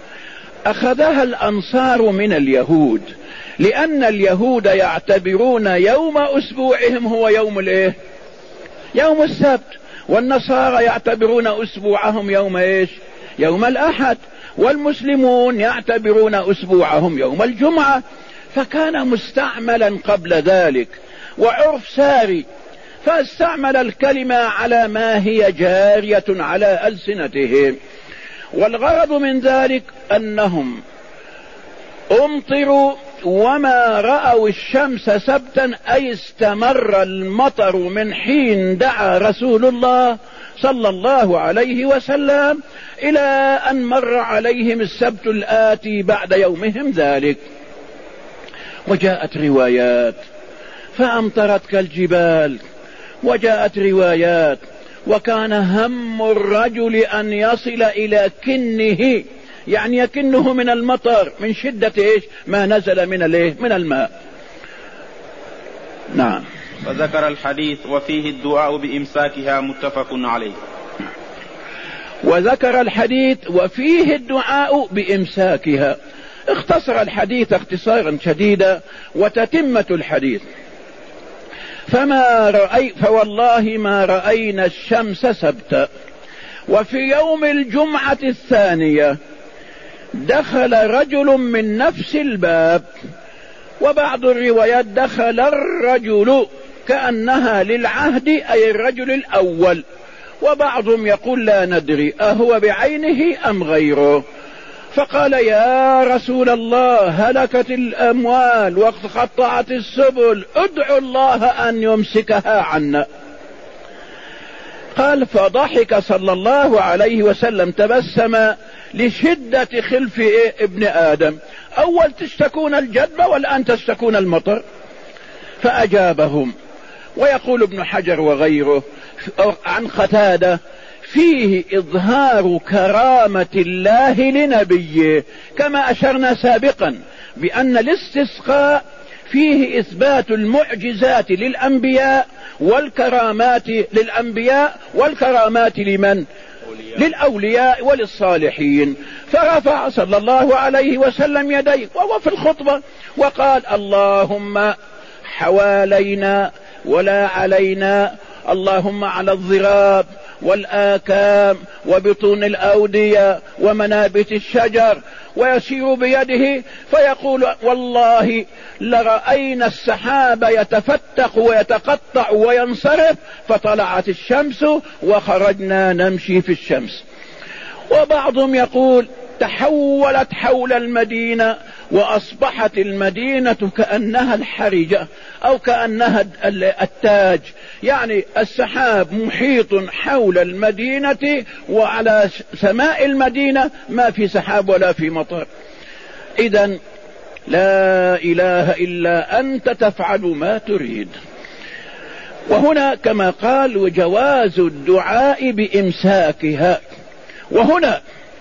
أخذها الأنصار من اليهود، لأن اليهود يعتبرون يوم أسبوعهم هو يوم الإيه؟ يوم السبت، والنصارى يعتبرون أسبوعهم يوم إيش؟ يوم الأحد، والمسلمون يعتبرون أسبوعهم يوم الجمعة. فكان مستعملا قبل ذلك وعرف ساري، فاستعمل الكلمة على ما هي جارية على ألسنتهم. والغرض من ذلك أنهم أمطروا وما رأوا الشمس سبتا، أي استمر المطر من حين دعا رسول الله صلى الله عليه وسلم إلى أن مر عليهم السبت الآتي بعد يومهم ذلك. وجاءت روايات فأمطرت كالجبال، وجاءت روايات وكان هم الرجل أن يصل إلى كنه، يعني يكنه من المطر من شدة إيش ما نزل من الماء. نعم. وذكر الحديث وفيه الدعاء بإمساكها متفق عليه. وذكر الحديث وفيه الدعاء بإمساكها، اختصر الحديث اختصارا شديدا وتتمة الحديث. فوالله ما رأينا الشمس سبتا. وفي يوم الجمعة الثانية دخل رجل من نفس الباب، وبعض الروايات دخل الرجل كأنها للعهد أي الرجل الأول، وبعضهم يقول لا ندري أهو بعينه أم غيره. فقال يا رسول الله هلكت الأموال وقطعت السبل، ادعوا الله أن يمسكها عنا. قال فضحك صلى الله عليه وسلم تبسم لشدة خلف ابن آدم، أول تشتكون الجدب والآن تشتكون المطر. فأجابهم. ويقول ابن حجر وغيره عن قتادة فيه إظهار كرامة الله لنبيه، كما أشرنا سابقا بأن الاستسقاء فيه إثبات المعجزات للأنبياء والكرامات للأنبياء والكرامات لمن؟ للأولياء وللصالحين. فرفع صلى الله عليه وسلم يديه وهو في الخطبة وقال اللهم حوالينا ولا علينا، اللهم على الضراب والآكام وبطون الأودية ومنابت الشجر، ويسير بيده فيقول والله لرأينا السحاب يتفتق ويتقطع وينصرف، فطلعت الشمس وخرجنا نمشي في الشمس. وبعضهم يقول تحولت حول المدينة وأصبحت المدينة كأنها الحرجة أو كأنها التاج، يعني السحاب محيط حول المدينة وعلى سماء المدينة ما في سحاب ولا في مطر. إذن لا إله إلا أنت تفعل ما تريد. وهنا كما قال وجواز الدعاء بإمساكها. وهنا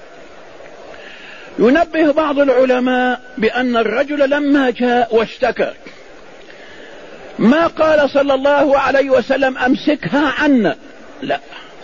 ينبه بعض العلماء بأن الرجل لما جاء واشتكى ما قال صلى الله عليه وسلم أمسكها عنا، لا،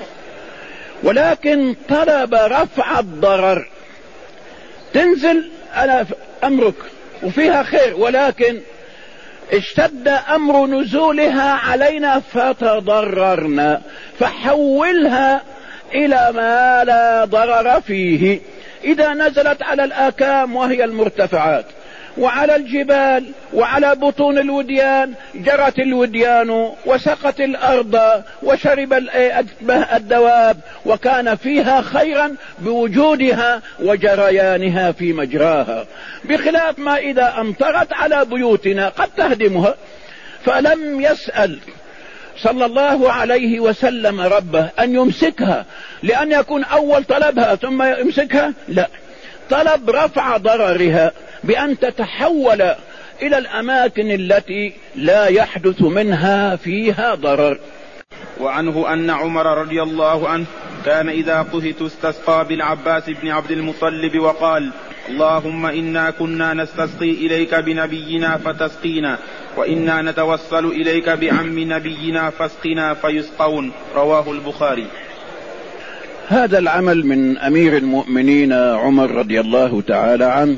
ولكن طلب رفع الضرر. تنزل أنا أمرك وفيها خير، ولكن اشتد أمر نزولها علينا فتضررنا، فحولها إلى ما لا ضرر فيه. إذا نزلت على الآكام وهي المرتفعات وعلى الجبال وعلى بطون الوديان جرت الوديان وسقت الأرض وشرب الدواب، وكان فيها خيرا بوجودها وجريانها في مجراها، بخلاف ما إذا أمطرت على بيوتنا قد تهدمها. فلم يسأل صلى الله عليه وسلم ربه أن يمسكها لأن يكون أول طلبها ثم يمسكها، لا، طلب رفع ضررها بأن تتحول إلى الأماكن التي لا يحدث منها فيها ضرر. وعنه أن عمر رضي الله عنه كان إذا قهت استسقى بالعباس بن عبد المطلب وقال: اللهم إنا كنا نستسقي إليك بنبينا فتسقينا، وإنا نتوسل إليك بعم نبينا فاسقنا فيسقون. رواه البخاري. هذا العمل من أمير المؤمنين عمر رضي الله تعالى عنه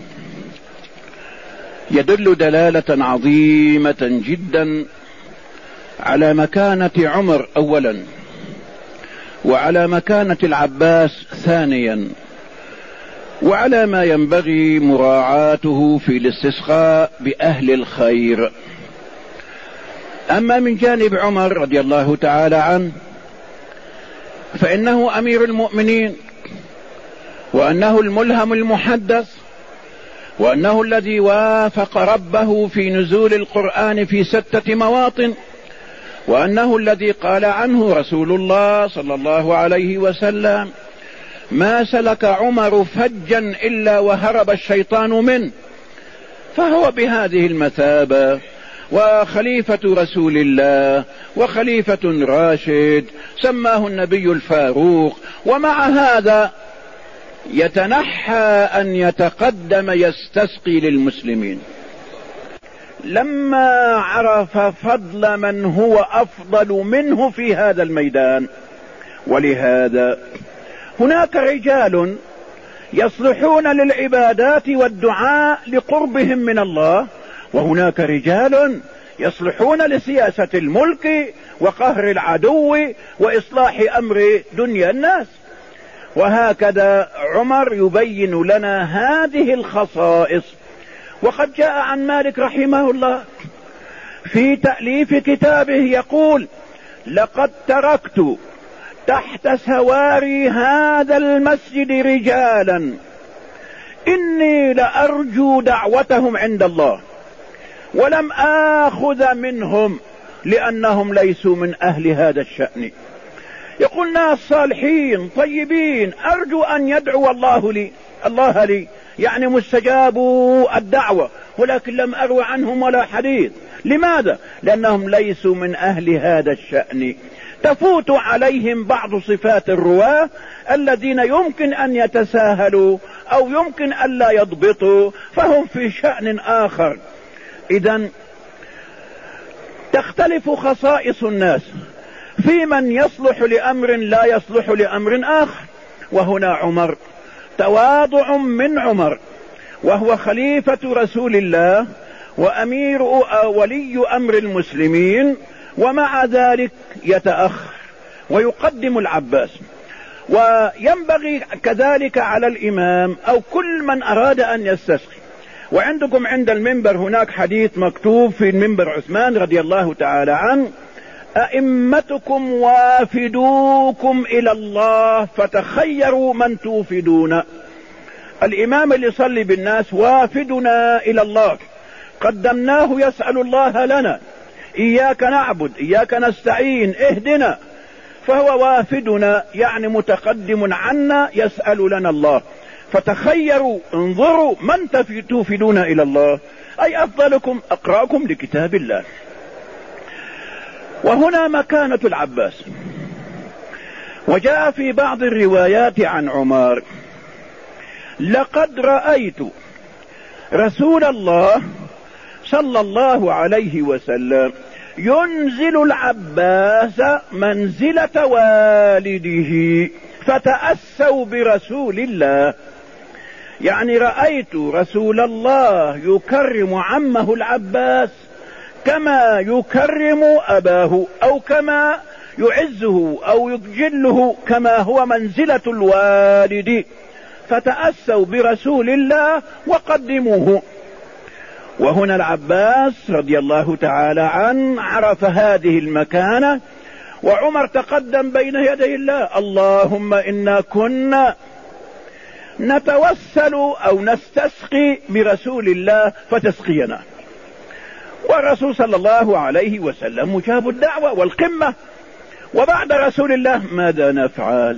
يدل دلالة عظيمة جدا على مكانة عمر أولا، وعلى مكانة العباس ثانيا، وعلى ما ينبغي مراعاته في الاستسقاء بأهل الخير. أما من جانب عمر رضي الله تعالى عنه فإنه أمير المؤمنين، وأنه الملهم المحدث، وأنه الذي وافق ربه في نزول القرآن في 6 مواطن، وأنه الذي قال عنه رسول الله صلى الله عليه وسلم: ما سلك عمر فجا إلا وهرب الشيطان منه. فهو بهذه المثابة وخليفة رسول الله وخليفة راشد، سماه النبي الفاروق، ومع هذا يتنحى أن يتقدم يستسقي للمسلمين. لما عرف فضل من هو أفضل منه في هذا الميدان. ولهذا هناك رجال يصلحون للعبادات والدعاء لقربهم من الله، وهناك رجال يصلحون لسياسة الملك وقهر العدو وإصلاح أمر دنيا الناس. وهكذا عمر يبين لنا هذه الخصائص. وقد جاء عن مالك رحمه الله في تأليف كتابه يقول: لقد تركت تحت سواري هذا المسجد رجالا إني لأرجو دعوتهم عند الله، ولم آخذ منهم لأنهم ليسوا من أهل هذا الشأن. يقول ناس صالحين طيبين أرجو أن يدعو الله لي يعني مستجاب الدعوة، ولكن لم أروى عنهم ولا حديث. لماذا؟ لأنهم ليسوا من أهل هذا الشأن. تفوت عليهم بعض صفات الرواة الذين يمكن أن يتساهلوا أو يمكن أن لا يضبطوا، فهم في شأن آخر. إذن تختلف خصائص الناس في من يصلح لأمر لا يصلح لأمر آخر. وهنا عمر تواضع من عمر، وهو خليفة رسول الله وأمير ولي أمر المسلمين، ومع ذلك يتأخر ويقدم العباس. وينبغي كذلك على الإمام أو كل من أراد أن يستسقي. وعندكم عند المنبر هناك حديث مكتوب في المنبر عثمان رضي الله تعالى عنه: أئمتكم وافدوكم إلى الله فتخيروا من توفدون. الإمام اللي يصلي بالناس وافدنا إلى الله، قدمناه يسأل الله لنا: إياك نعبد إياك نستعين اهدنا. فهو وافدنا يعني متقدم عنا يسأل لنا الله. فتخيروا انظروا من توفدون إلى الله، أي أفضلكم أقرأكم لكتاب الله. وهنا مكانة العباس. وجاء في بعض الروايات عن عمر: لقد رأيت رسول الله صلى الله عليه وسلم ينزل العباس منزلة والده فتأسوا برسول الله. يعني رأيت رسول الله يكرم عمه العباس كما يكرم أباه، أو كما يعزه أو يجله كما هو منزلة الوالد، فتأسوا برسول الله وقدموه. وهنا العباس رضي الله تعالى عنه عرف هذه المكانة، وعمر تقدم بين يدي الله: اللهم إنا كنا نتوسل أو نستسقي برسول الله فتسقينا. والرسول صلى الله عليه وسلم مجاب الدعوة والقمة، وبعد رسول الله ماذا نفعل؟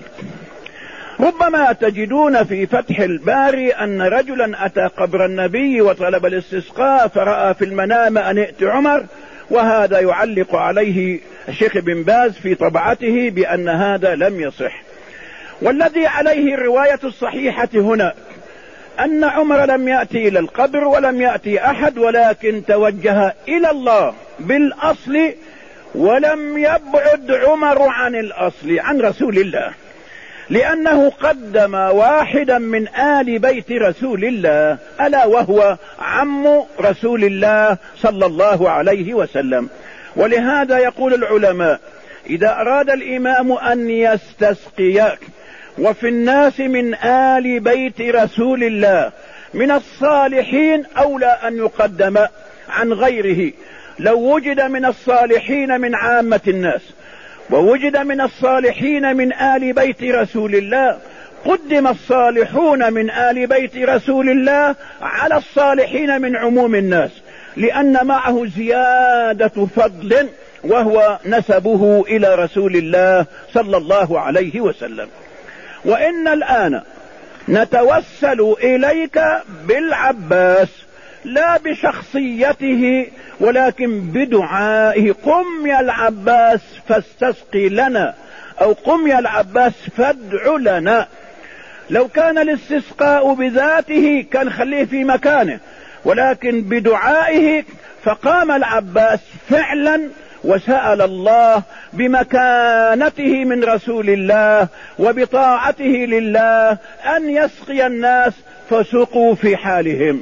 ربما تجدون في فتح الباري أن رجلا أتى قبر النبي وطلب الاستسقاء فرأى في المنام أن ائت عمر، وهذا يعلق عليه الشيخ بن باز في طبعته بأن هذا لم يصح. والذي عليه الرواية الصحيحة هنا أن عمر لم يأتي إلى القبر ولم يأتي أحد، ولكن توجه إلى الله بالأصل، ولم يبعد عمر عن الأصل عن رسول الله، لأنه قدم واحدا من آل بيت رسول الله، ألا وهو عم رسول الله صلى الله عليه وسلم. ولهذا يقول العلماء: إذا أراد الإمام أن يستسقي وفي الناس من آل بيت رسول الله من الصالحين أولى أن يقدم عن غيره. لو وجد من الصالحين من عامة الناس ووجد من الصالحين من آل بيت رسول الله، قدم الصالحون من آل بيت رسول الله على الصالحين من عموم الناس، لأن معه زيادة فضل وهو نسبه إلى رسول الله صلى الله عليه وسلم. وإن الآن نتوسل إليك بالعباس لا بشخصيته ولكن بدعائه: قم يا العباس فاستسقي لنا، أو قم يا العباس فادع لنا. لو كان الاستسقاء بذاته كان خليه في مكانه، ولكن بدعائه فقام العباس فعلا وسأل الله بمكانته من رسول الله وبطاعته لله أن يسقي الناس فسقوا في حالهم.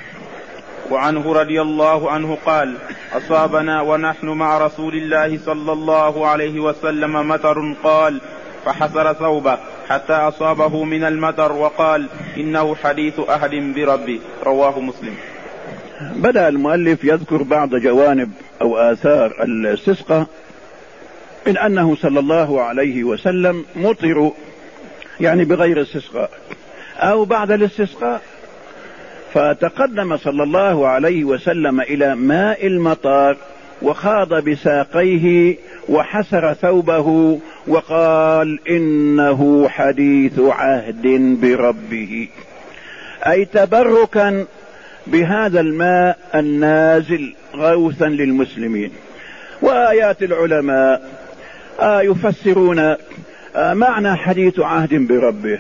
وعنه رضي الله عنه قال: أصابنا ونحن مع رسول الله صلى الله عليه وسلم مطر، قال: فحسر ثوبه حتى أصابه من المطر، وقال: إنه حديث أحد بربه. رواه مسلم. بدأ المؤلف يذكر بعض جوانب أو آثار الاستسقاء، من أنه صلى الله عليه وسلم مطر، يعني بغير استسقاء أو بعد الاستسقاء، فتقدم صلى الله عليه وسلم إلى ماء المطر وخاض بساقيه وحسر ثوبه وقال: إنه حديث عهد بربه، أي تبركا بهذا الماء النازل غوثا للمسلمين. وآيات العلماء يفسرون معنى حديث عهد بربه.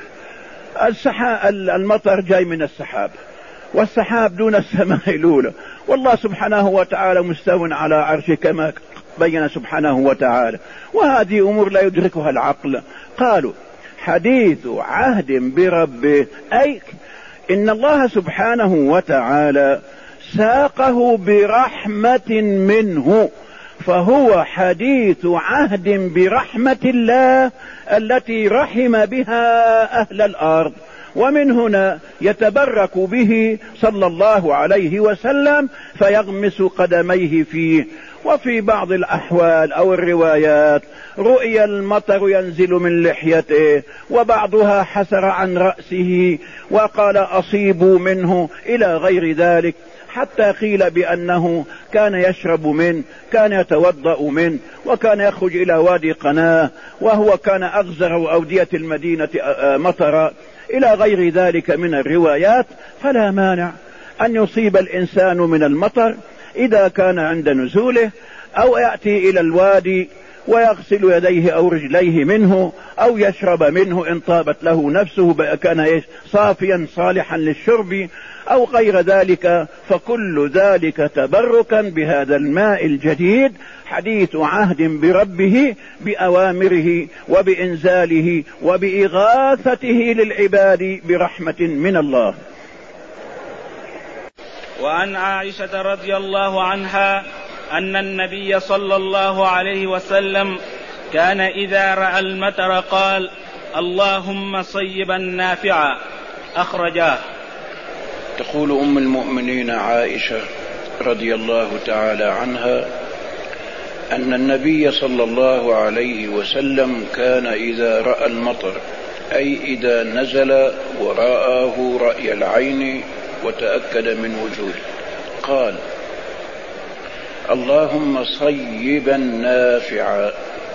المطر جاي من السحاب، والسحاب دون السماء الأولى، والله سبحانه وتعالى مستو على عرشه كما بين سبحانه وتعالى، وهذه أمور لا يدركها العقل. قالوا حديث عهد بربه، أي إن الله سبحانه وتعالى ساقه برحمة منه، فهو حديث عهد برحمة الله التي رحم بها أهل الأرض، ومن هنا يتبرك به صلى الله عليه وسلم فيغمس قدميه فيه. وفي بعض الأحوال أو الروايات رؤي المطر ينزل من لحيته، وبعضها حسر عن رأسه وقال: أصيبوا منه، إلى غير ذلك، حتى قيل بأنه كان يشرب منه، كان يتوضأ منه، وكان يخرج إلى وادي قناه، وهو كان أغزر أودية المدينة مطرا، إلى غير ذلك من الروايات. فلا مانع أن يصيب الإنسان من المطر إذا كان عند نزوله، أو يأتي إلى الوادي ويغسل يديه أو رجليه منه أو يشرب منه إن طابت له نفسه كان صافيا صالحا للشرب أو غير ذلك، فكل ذلك تبركا بهذا الماء الجديد حديث عهد بربه بأوامره وبإنزاله وبإغاثته للعباد برحمة من الله. وعن عائشة رضي الله عنها أن النبي صلى الله عليه وسلم كان إذا رأى المطر قال: اللهم صيبا نافعا، أخرجاه. تقول أم المؤمنين عائشة رضي الله تعالى عنها أن النبي صلى الله عليه وسلم كان إذا رأى المطر، أي إذا نزل ورآه رأي العين وتأكد من وجوده، قال: اللهم صيبا نافعا.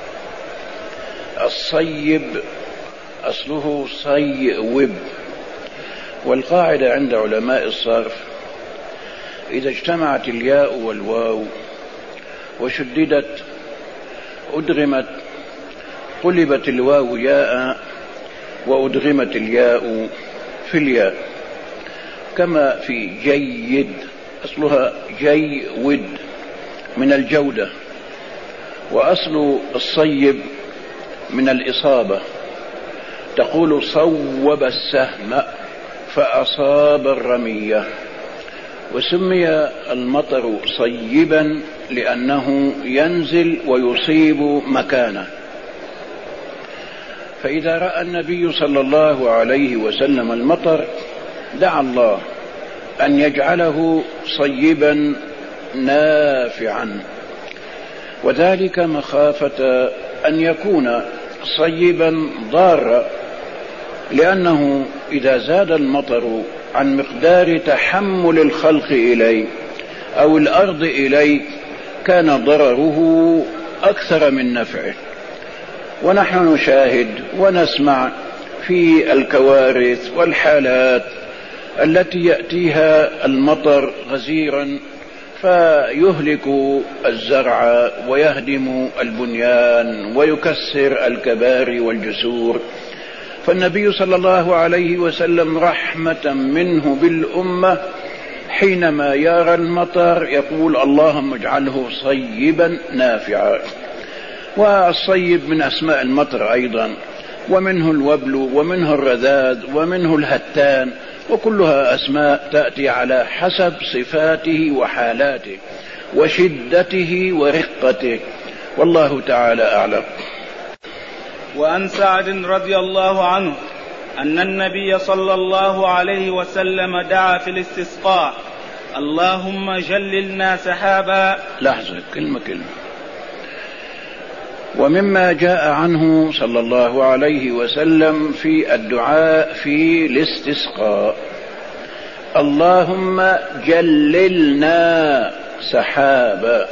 الصيب أصله صيوب، والقاعدة عند علماء الصرف إذا اجتمعت الياء والواو وشددت أدغمت، قلبت الواو ياء وأدغمت الياء في الياء، كما في جيد أصلها جيود من الجودة، وأصل الصيب من الإصابة، تقول صوب السهم فأصاب الرمية. وسمي المطر صيبا لأنه ينزل ويصيب مكانه. فإذا رأى النبي صلى الله عليه وسلم المطر دعا الله أن يجعله صيبا نافعا، وذلك مخافة أن يكون صيبا ضارا، لأنه إذا زاد المطر عن مقدار تحمل الخلق إليه أو الأرض إليه كان ضرره أكثر من نفعه. ونحن نشاهد ونسمع في الكوارث والحالات التي يأتيها المطر غزيرا فيهلك الزرع ويهدم البنيان ويكسر الكباري والجسور. فالنبي صلى الله عليه وسلم رحمة منه بالأمة حينما يرى المطر يقول: اللهم اجعله صيبا نافعا. والصيب من أسماء المطر أيضا، ومنه الوبل ومنه الرذاذ ومنه الهتان، وكلها أسماء تأتي على حسب صفاته وحالاته وشدته ورقته، والله تعالى أعلم. وعن سعد رضي الله عنه أن النبي صلى الله عليه وسلم دعا في الاستسقاء: اللهم جللنا سحابا. لحظة، كلمة. ومما جاء عنه صلى الله عليه وسلم في الدعاء في الاستسقاء: اللهم جللنا سحابا.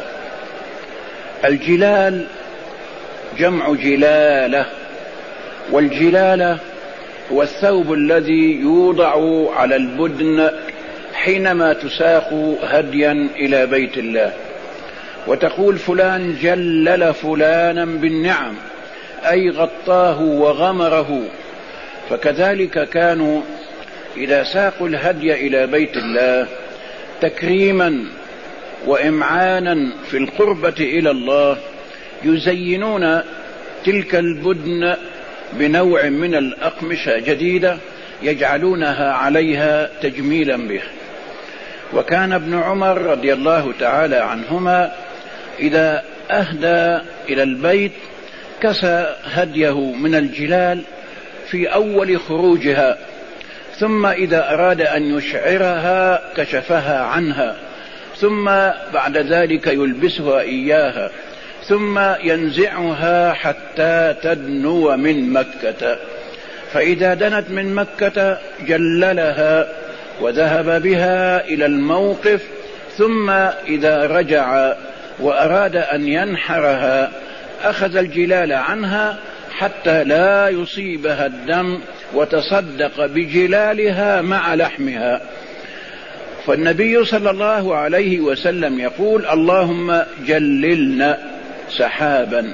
الجلال جمع جلالة، والجلالة هو الثوب الذي يوضع على البدن حينما تساق هديا إلى بيت الله، وتقول فلان جلل فلانا بالنعم، أي غطاه وغمره. فكذلك كانوا إذا ساقوا الهدي إلى بيت الله تكريما وإمعانا في القربة إلى الله يزينون تلك البدن بنوع من الأقمشة جديدة يجعلونها عليها تجميلا به. وكان ابن عمر رضي الله تعالى عنهما إذا أهدى إلى البيت كسى هديه من الجلال في أول خروجها، ثم إذا أراد أن يشعرها كشفها عنها، ثم بعد ذلك يلبسها إياها، ثم ينزعها حتى تدنو من مكة. فإذا دنت من مكة جللها وذهب بها إلى الموقف، ثم إذا رجع وأراد أن ينحرها أخذ الجلال عنها حتى لا يصيبها الدم، وتصدق بجلالها مع لحمها. فالنبي صلى الله عليه وسلم يقول: اللهم جللنا سحابا،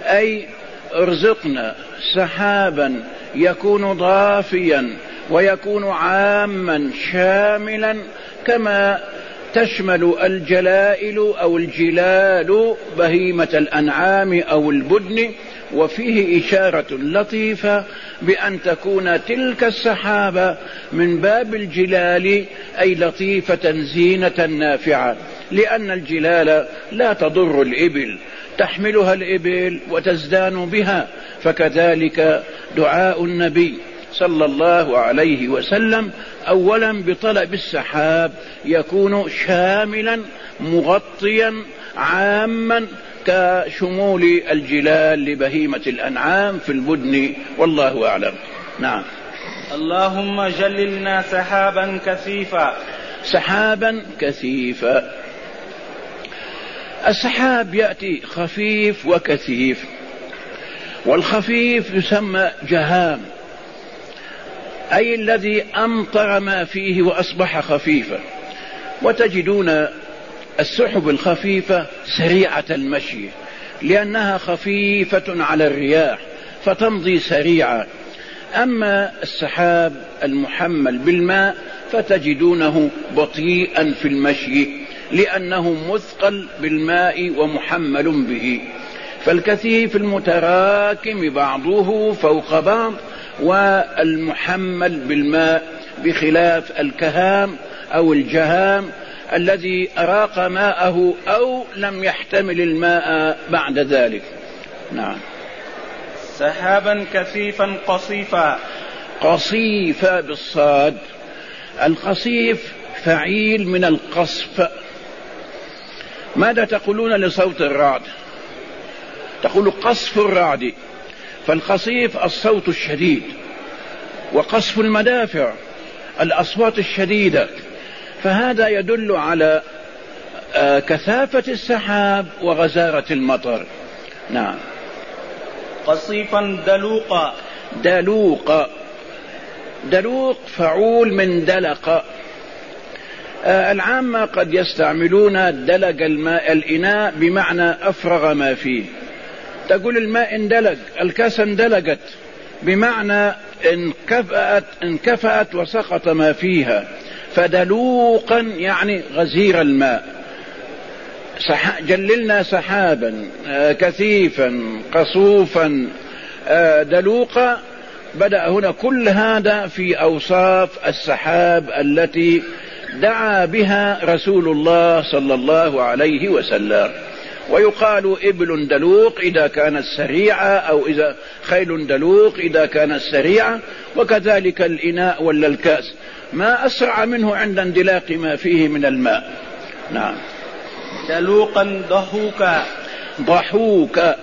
أي ارزقنا سحابا يكون ضافيا ويكون عاما شاملا كما تشمل الجلائل أو الجلال بهيمة الأنعام أو البدن. وفيه إشارة لطيفة بأن تكون تلك السحابة من باب الجلال، أي لطيفة زينة نافعة، لأن الجلال لا تضر الإبل، تحملها الإبل وتزدان بها. فكذلك دعاء النبي صلى الله عليه وسلم أولا بطلب السحاب يكون شاملا مغطيا عاما كشمول الجلال لبهيمة الأنعام في البدن، والله أعلم. نعم. اللهم جللنا سحابا كثيفا. سحابا كثيفا، السحاب يأتي خفيف وكثيف، والخفيف يسمى جهام، أي الذي أمطر ما فيه وأصبح خفيفا. وتجدون السحب الخفيفة سريعة المشي لأنها خفيفة على الرياح فتمضي سريعا. أما السحاب المحمل بالماء فتجدونه بطيئا في المشي لأنه مثقل بالماء ومحمل به. فالكثيف المتراكم بعضه فوق بعض، والمحمل بالماء، بخلاف الكهام أو الجهام الذي أراق ماءه أو لم يحتمل الماء بعد ذلك. نعم. سحابا كثيفا قصيفا. قصيفا بالصاد، القصيف فعيل من القصف. ماذا تقولون لصوت الرعد؟ تقول قصف الرعد. فالقصيف الصوت الشديد، وقصف المدافع الأصوات الشديدة. فهذا يدل على كثافة السحاب وغزارة المطر. نعم. قصيفا دلوقا. دلوقا، دلوق فعول من دلق. العامة قد يستعملون دلق الماء الإناء بمعنى أفرغ ما فيه. تقول الماء اندلق، الكاس اندلقت، بمعنى انكفأت وسقط ما فيها. فدلوقا يعني غزير الماء. جللنا سحابا كثيفا قصوفا دلوقا. بدأ هنا كل هذا في أوصاف السحاب التي دعا بها رسول الله صلى الله عليه وسلم. ويقال إبل دلوق إذا كانت سريعة، أو إذا خيل دلوق إذا كانت سريعة، وكذلك الإناء ولا الكاس ما أسرع منه عند اندلاق ما فيه من الماء. نعم. دلوقا ضحوكا. ضحوكا،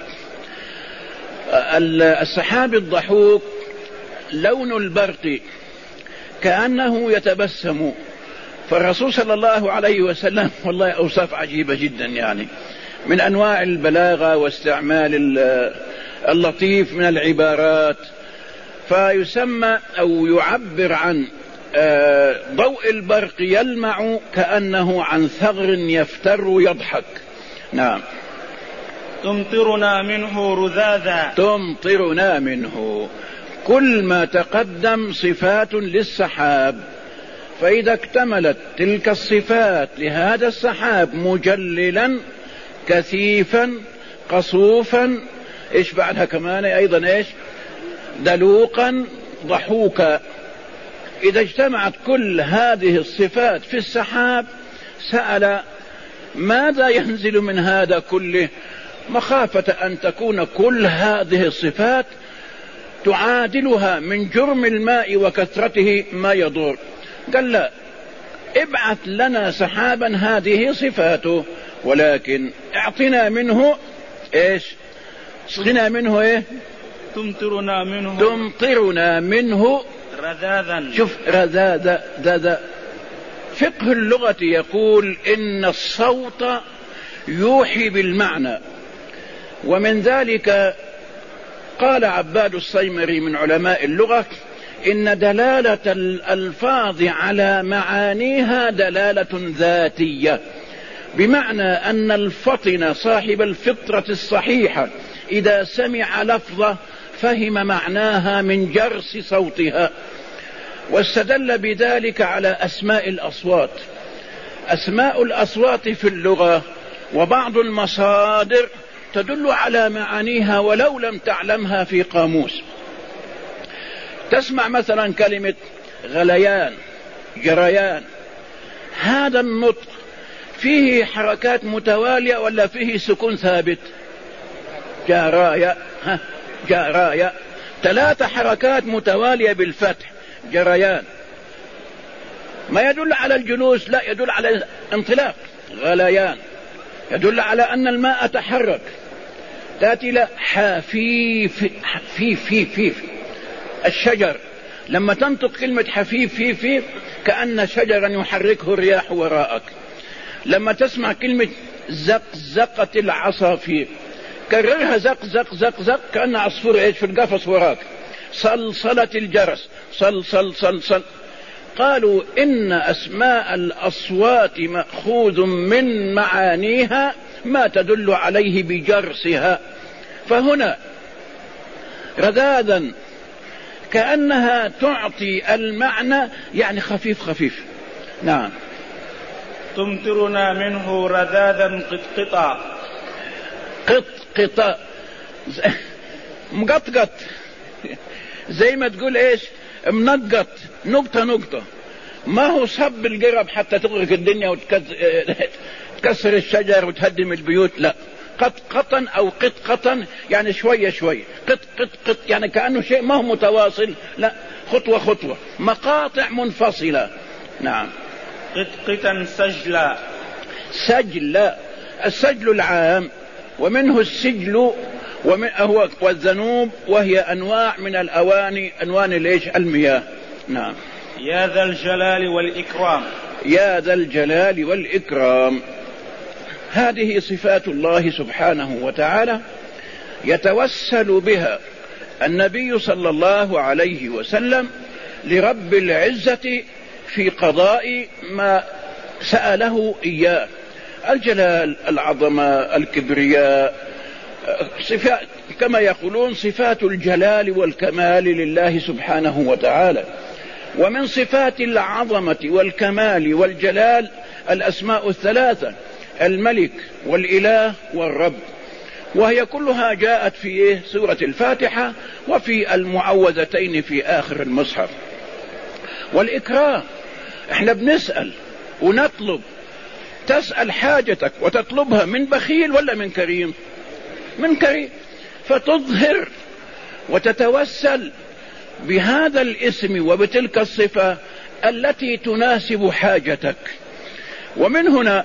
السحاب الضحوك لون البرق كأنه يتبسم. فالرسول صلى الله عليه وسلم والله أوصاف عجيبة جدا، يعني من أنواع البلاغة واستعمال اللطيف من العبارات. فيسمى أو يعبر عن ضوء البرق يلمع كأنه عن ثغر يفتر يضحك. نعم. تمطرنا منه رذاذا. تمطرنا منه، كل ما تقدم صفات للسحاب. فإذا اكتملت تلك الصفات لهذا السحاب مجللا كثيفا قصوفا، إيش بعدها كمان أيضا إيش؟ دلوقا ضحوكا. إذا اجتمعت كل هذه الصفات في السحاب سأل ماذا ينزل من هذا كله، مخافة أن تكون كل هذه الصفات تعادلها من جرم الماء وكثرته ما يضر. قال لا، ابعث لنا سحابا هذه صفاته، ولكن اعطنا منه ايش؟ اسقنا منه ايه؟ تمطرنا منه رذاذا. شوف رذاذا. فقه اللغة يقول إن الصوت يوحي بالمعنى، ومن ذلك قال عباد الصيمري من علماء اللغة إن دلالة الألفاظ على معانيها دلالة ذاتية، بمعنى أن الفطن صاحب الفطرة الصحيحة إذا سمع لفظة فهم معناها من جرس صوتها. واستدل بذلك على أسماء الأصوات. أسماء الأصوات في اللغة وبعض المصادر تدل على معانيها ولو لم تعلمها في قاموس. تسمع مثلا كلمة غليان، جريان، هذا النطق فيه حركات متوالية ولا فيه سكون ثابت؟ جرايا، جرايا، 3 حركات متوالية بالفتح، جريان. ما يدل على الجلوس، لا، يدل على انطلاق. غليان يدل على أن الماء تحرك. تأتي لا حفيف، في الشجر، لما تنطق كلمة حفيف في كأن شجرا يحركه الرياح وراءك. لما تسمع كلمة زق، زقت العصافير، كررها زق زق زق زق كأن عصفور ايش في القفص وراك. صلصلت الجرس، صل صل صل صل. قالوا إن أسماء الأصوات مأخوذ من معانيها ما تدل عليه بجرسها. فهنا رذاذا كأنها تعطي المعنى يعني خفيف خفيف. نعم. تمطرنا منه رذاذا قطقطا. قطقطا مقطقط، زي ما تقول ايش، منقط، نقطة نقطة. ما هو صب القرب حتى تغرق الدنيا وتكسر الشجر وتهدم البيوت، لا، قط قطا أو قط قطا يعني شوية شوية، قط قط قط يعني كأنه شيء ما هو متواصل، لا، خطوة خطوة، مقاطع منفصلة. نعم. قط قطا سجلا. سجلا، السجل العام، ومنه السجل هو والذنوب، وهي أنواع من الأواني، أنوان ليش المياه. نعم. يا ذا الجلال والإكرام. يا ذا الجلال والإكرام، هذه صفات الله سبحانه وتعالى يتوسل بها النبي صلى الله عليه وسلم لرب العزة في قضاء ما سأله إياه. الجلال، العظمة، الكبرياء، صفات كما يقولون صفات الجلال والكمال لله سبحانه وتعالى. ومن صفات العظمة والكمال والجلال الأسماء الثلاثة، الملك والإله والرب، وهي كلها جاءت في سورة الفاتحة وفي المعوذتين في آخر المصحف. والإكرام، احنا بنسأل ونطلب، تسأل حاجتك وتطلبها من بخيل ولا من كريم؟ من كريم، فتظهر وتتوسل بهذا الاسم وبتلك الصفة التي تناسب حاجتك. ومن هنا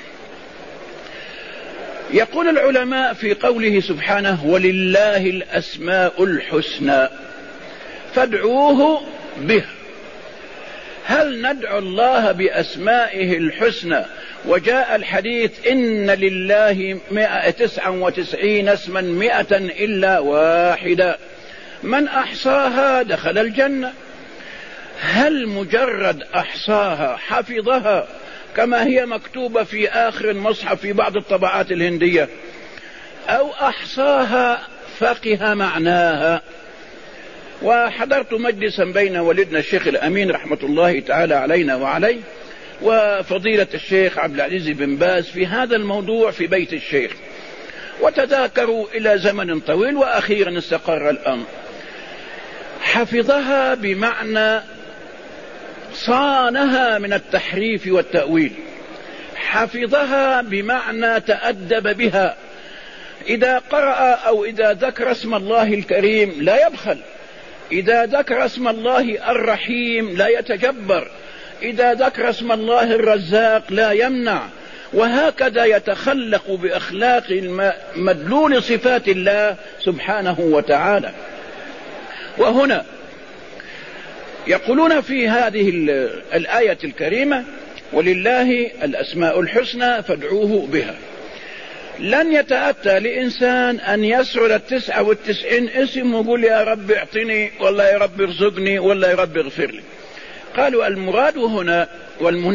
يقول العلماء في قوله سبحانه ولله الأسماء الحسنى فادعوه به. هل ندعو الله بأسمائه الحسنى؟ وجاء الحديث إن لله 199 اسما 100 إلا واحدة، من أحصاها دخل الجنة. هل مجرد أحصاها حفظها كما هي مكتوبة في آخر المصحف في بعض الطبعات الهندية، أو أحصاها فقه معناها؟ وحضرت مجلسا بين والدنا الشيخ الأمين رحمة الله تعالى علينا وعليه وفضيلة الشيخ عبد العزيز بن باز في هذا الموضوع في بيت الشيخ، وتذاكروا إلى زمن طويل وأخيرا استقر الأمر. حفظها بمعنى صانها من التحريف والتأويل، حفظها بمعنى تأدب بها. إذا قرأ أو إذا ذكر اسم الله الكريم لا يبخل، إذا ذكر اسم الله الرحيم لا يتجبر، إذا ذكر اسم الله الرزاق لا يمنع، وهكذا يتخلق بأخلاق مدلول صفات الله سبحانه وتعالى. وهنا يقولون في هذه الآية الكريمة ولله الأسماء الحسنى فادعوه بها. لن يتأتى لإنسان أن يسرد 99 اسم ويقول يا رب اعطني، والله يا رب ارزقني، والله يا رب اغفر لي. قالوا المراد هنا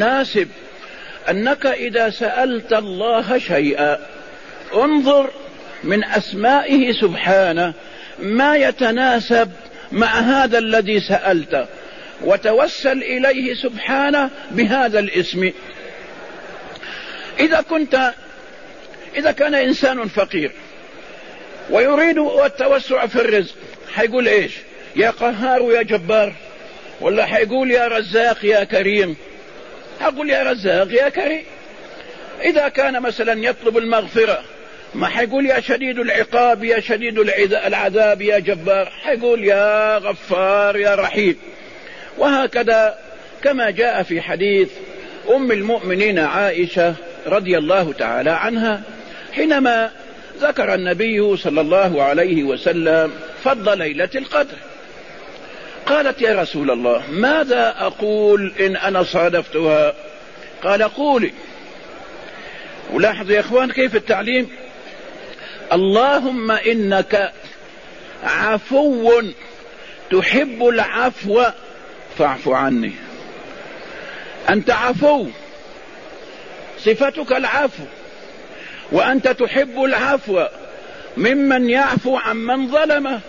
والمناسب أنك إذا سألت الله شيئا انظر من أسمائه سبحانه ما يتناسب مع هذا الذي سألته، وتوسل إليه سبحانه بهذا الاسم. إذا كان إنسان فقير ويريد التوسع في الرزق، حيقول إيش؟ يا قهار يا جبار، ولا حيقول يا رزاق يا كريم؟ أقول يا رزاق يا كريم. إذا كان مثلا يطلب المغفرة، ما حيقول يا شديد العقاب يا شديد العذاب يا جبار، حيقول يا غفار يا رحيم. وهكذا كما جاء في حديث أم المؤمنين عائشة رضي الله تعالى عنها، حينما ذكر النبي صلى الله عليه وسلم فضل ليلة القدر، قالت يا رسول الله ماذا أقول إن أنا صادفتها؟ قال قولي. ولاحظوا يا إخوان كيف التعليم، اللهم إنك عفو تحب العفو فاعف عني. أنت عفو، صفتك العفو، وأنت تحب العفو ممن يعفو عمن ظلمه.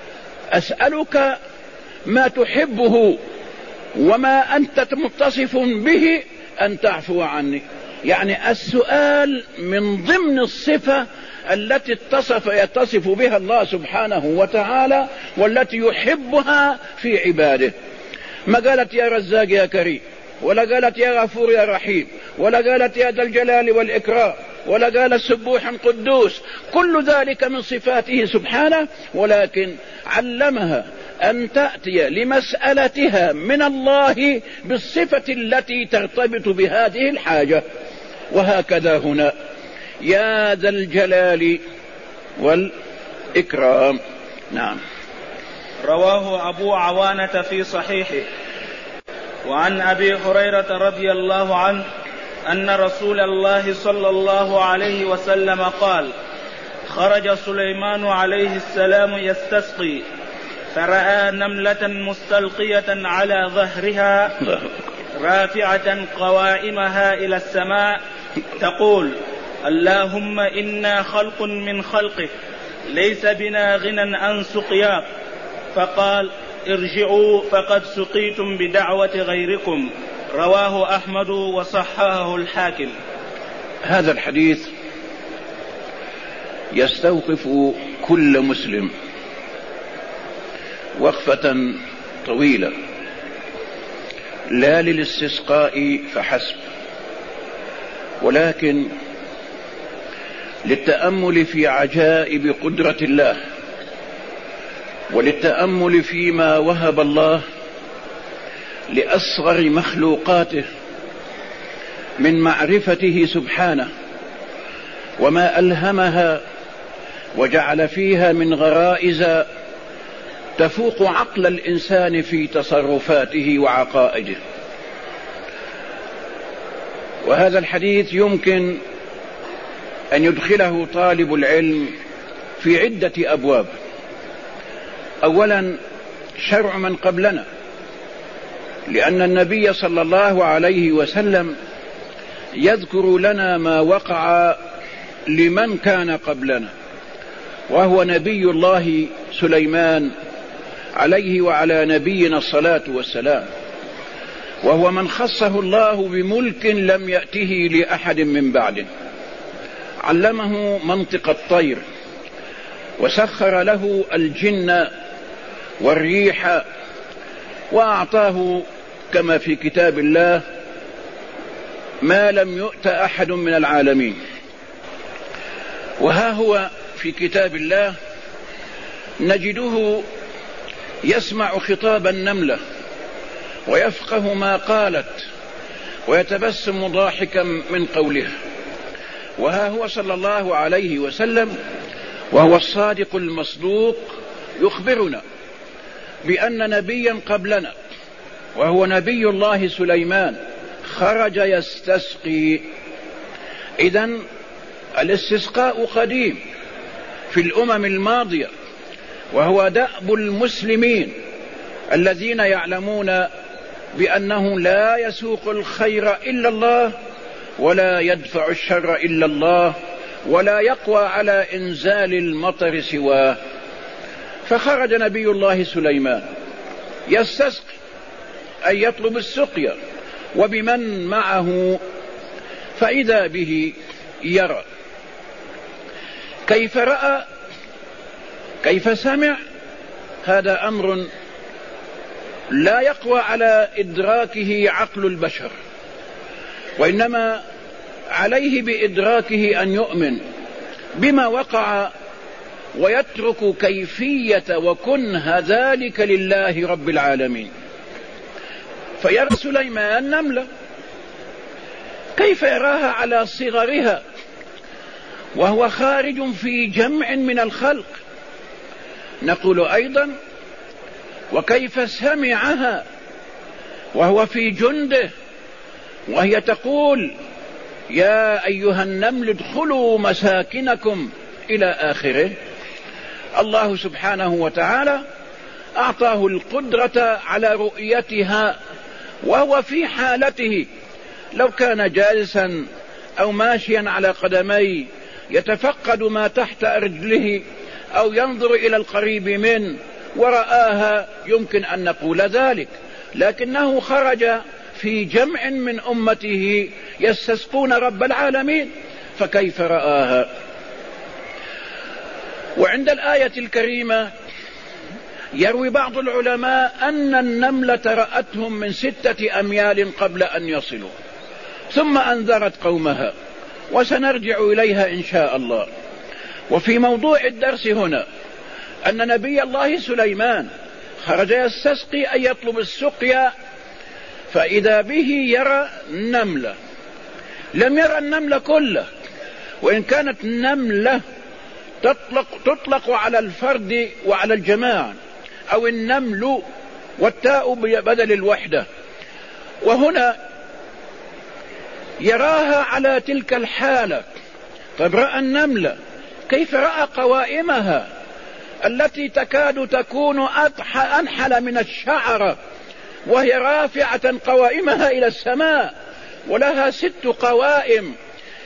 أسألك ما تحبه وما أنت متصف به أن تعفو عني. يعني السؤال من ضمن الصفة التي يتصف بها الله سبحانه وتعالى والتي يحبها في عباده. ما قالت يا رزاق يا كريم، ولا قالت يا غفور يا رحيم، ولا قالت يا ذا الجلال والإكرام، ولا قالت سبوح قدوس، كل ذلك من صفاته سبحانه، ولكن علمها أن تأتي لمسألتها من الله بالصفة التي ترتبط بهذه الحاجة. وهكذا هنا يا ذا الجلال والإكرام. نعم. رواه أبو عوانة في صحيحه. وعن أبي هريرة رضي الله عنه أن رسول الله صلى الله عليه وسلم قال: خرج سليمان عليه السلام يستسقي، فرأى نملة مستلقية على ظهرها رافعة قوائمها إلى السماء تقول: اللهم إنا خلق من خلقك، ليس بنا غنى عن سقياك. فقال: ارجعوا فقد سقيتم بدعوة غيركم. رواه أحمد وصححه الحاكم. هذا الحديث يستوقف كل مسلم وقفة طويلة، لا للاستسقاء فحسب، ولكن للتأمل في عجائب قدرة الله، وللتأمل فيما وهب الله لأصغر مخلوقاته من معرفته سبحانه، وما ألهمها وجعل فيها من غرائز تفوق عقل الإنسان في تصرفاته وعقائده. وهذا الحديث يمكن أن يدخله طالب العلم في عدة أبواب. أولا شرع من قبلنا، لأن النبي صلى الله عليه وسلم يذكر لنا ما وقع لمن كان قبلنا، وهو نبي الله سليمان عليه وعلى نبينا الصلاة والسلام، وهو من خصه الله بملك لم يأته لأحد من بعده. علمه منطق الطير، وسخر له الجن والريح، وأعطاه كما في كتاب الله ما لم يؤت أحد من العالمين. وها هو في كتاب الله نجده يسمع خطاب النملة ويفقه ما قالت ويتبسم ضاحكا من قولها. وها هو صلى الله عليه وسلم وهو الصادق المصدوق يخبرنا بأن نبيا قبلنا وهو نبي الله سليمان خرج يستسقي. إذن الاستسقاء قديم في الأمم الماضية، وهو دأب المسلمين الذين يعلمون بأنه لا يسوق الخير إلا الله ولا يدفع الشر إلا الله ولا يقوى على إنزال المطر سواه. فخرج نبي الله سليمان يستسقي أي يطلب السقيا وبمن معه، فإذا به يرى. كيف رأى كيف سمع هذا أمر لا يقوى على إدراكه عقل البشر، وإنما عليه بإدراكه أن يؤمن بما وقع ويترك كيفية وكنه ذلك لله رب العالمين. فيرى سليمان نملة، كيف يراها على صغرها وهو خارج في جمع من الخلق؟ نقول أيضا وكيف سمعها وهو في جنده وهي تقول يا أيها النمل ادخلوا مساكنكم إلى آخره. الله سبحانه وتعالى أعطاه القدرة على رؤيتها وهو في حالته، لو كان جالسا أو ماشيا على قدميه يتفقد ما تحت رجله أو ينظر إلى القريب منه ورآها يمكن أن نقول ذلك، لكنه خرج في جمع من أمته يستسقون رب العالمين، فكيف رآها؟ وعند الآية الكريمة يروي بعض العلماء أن النملة رأتهم من 6 أميال قبل أن يصلوا، ثم أنذرت قومها، وسنرجع إليها إن شاء الله. وفي موضوع الدرس هنا أن نبي الله سليمان خرج يستسقي أن يطلب السقيا، فإذا به يرى نملة. لم يرى النملة كله، وإن كانت نملة تطلق على الفرد وعلى الجماعة، أو النمل والتاء بدل الوحدة. وهنا يراها على تلك الحالة. طيب رأى النملة، كيف رأى قوائمها التي تكاد تكون أنحل من الشعرة وهي رافعة قوائمها إلى السماء، ولها 6 قوائم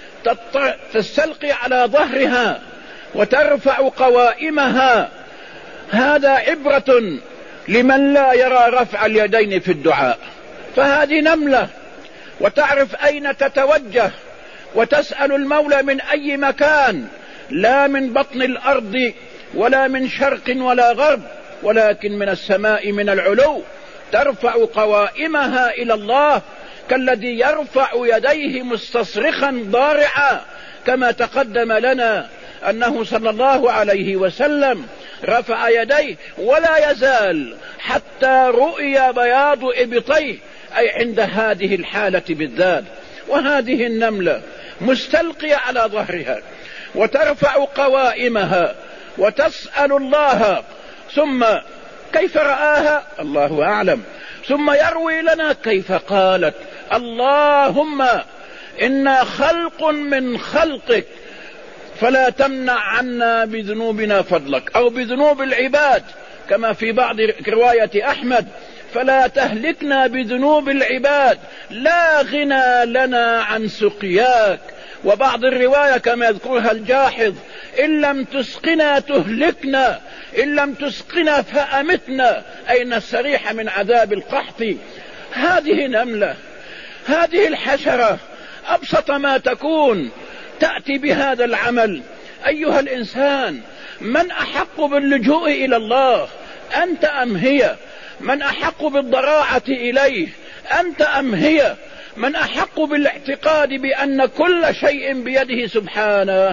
تستلقي على ظهرها وترفع قوائمها. هذا عبرة لمن لا يرى رفع اليدين في الدعاء. فهذه نملة وتعرف أين تتوجه وتسأل المولى من أي مكان، لا من بطن الأرض ولا من شرق ولا غرب، ولكن من السماء من العلو، ترفع قوائمها إلى الله كالذي يرفع يديه مستصرخا ضارعا، كما تقدم لنا أنه صلى الله عليه وسلم رفع يديه ولا يزال حتى رؤي بياض إبطيه، أي عند هذه الحالة بالذات. وهذه النملة مستلقية على ظهرها وترفع قوائمها وتسأل الله. ثم كيف رآها الله أعلم. ثم يروي لنا كيف قالت اللهم إنا خلق من خلقك فلا تمنع عنا بذنوبنا فضلك، أو بذنوب العباد كما في بعض رواية أحمد، فلا تهلكنا بذنوب العباد لا غنى لنا عن سقياك. وبعض الرواية كما يذكرها الجاحظ إن لم تسقنا تهلكنا، إن لم تسقنا فأمتنا، أي نستريح من عذاب القحط. هذه نملة، هذه الحشرة أبسط ما تكون تأتي بهذا العمل. أيها الإنسان، من أحق باللجوء إلى الله، أنت أم هي؟ من أحق بالضراعة إليه، أنت أم هي؟ من أحق بالاعتقاد بأن كل شيء بيده سبحانه؟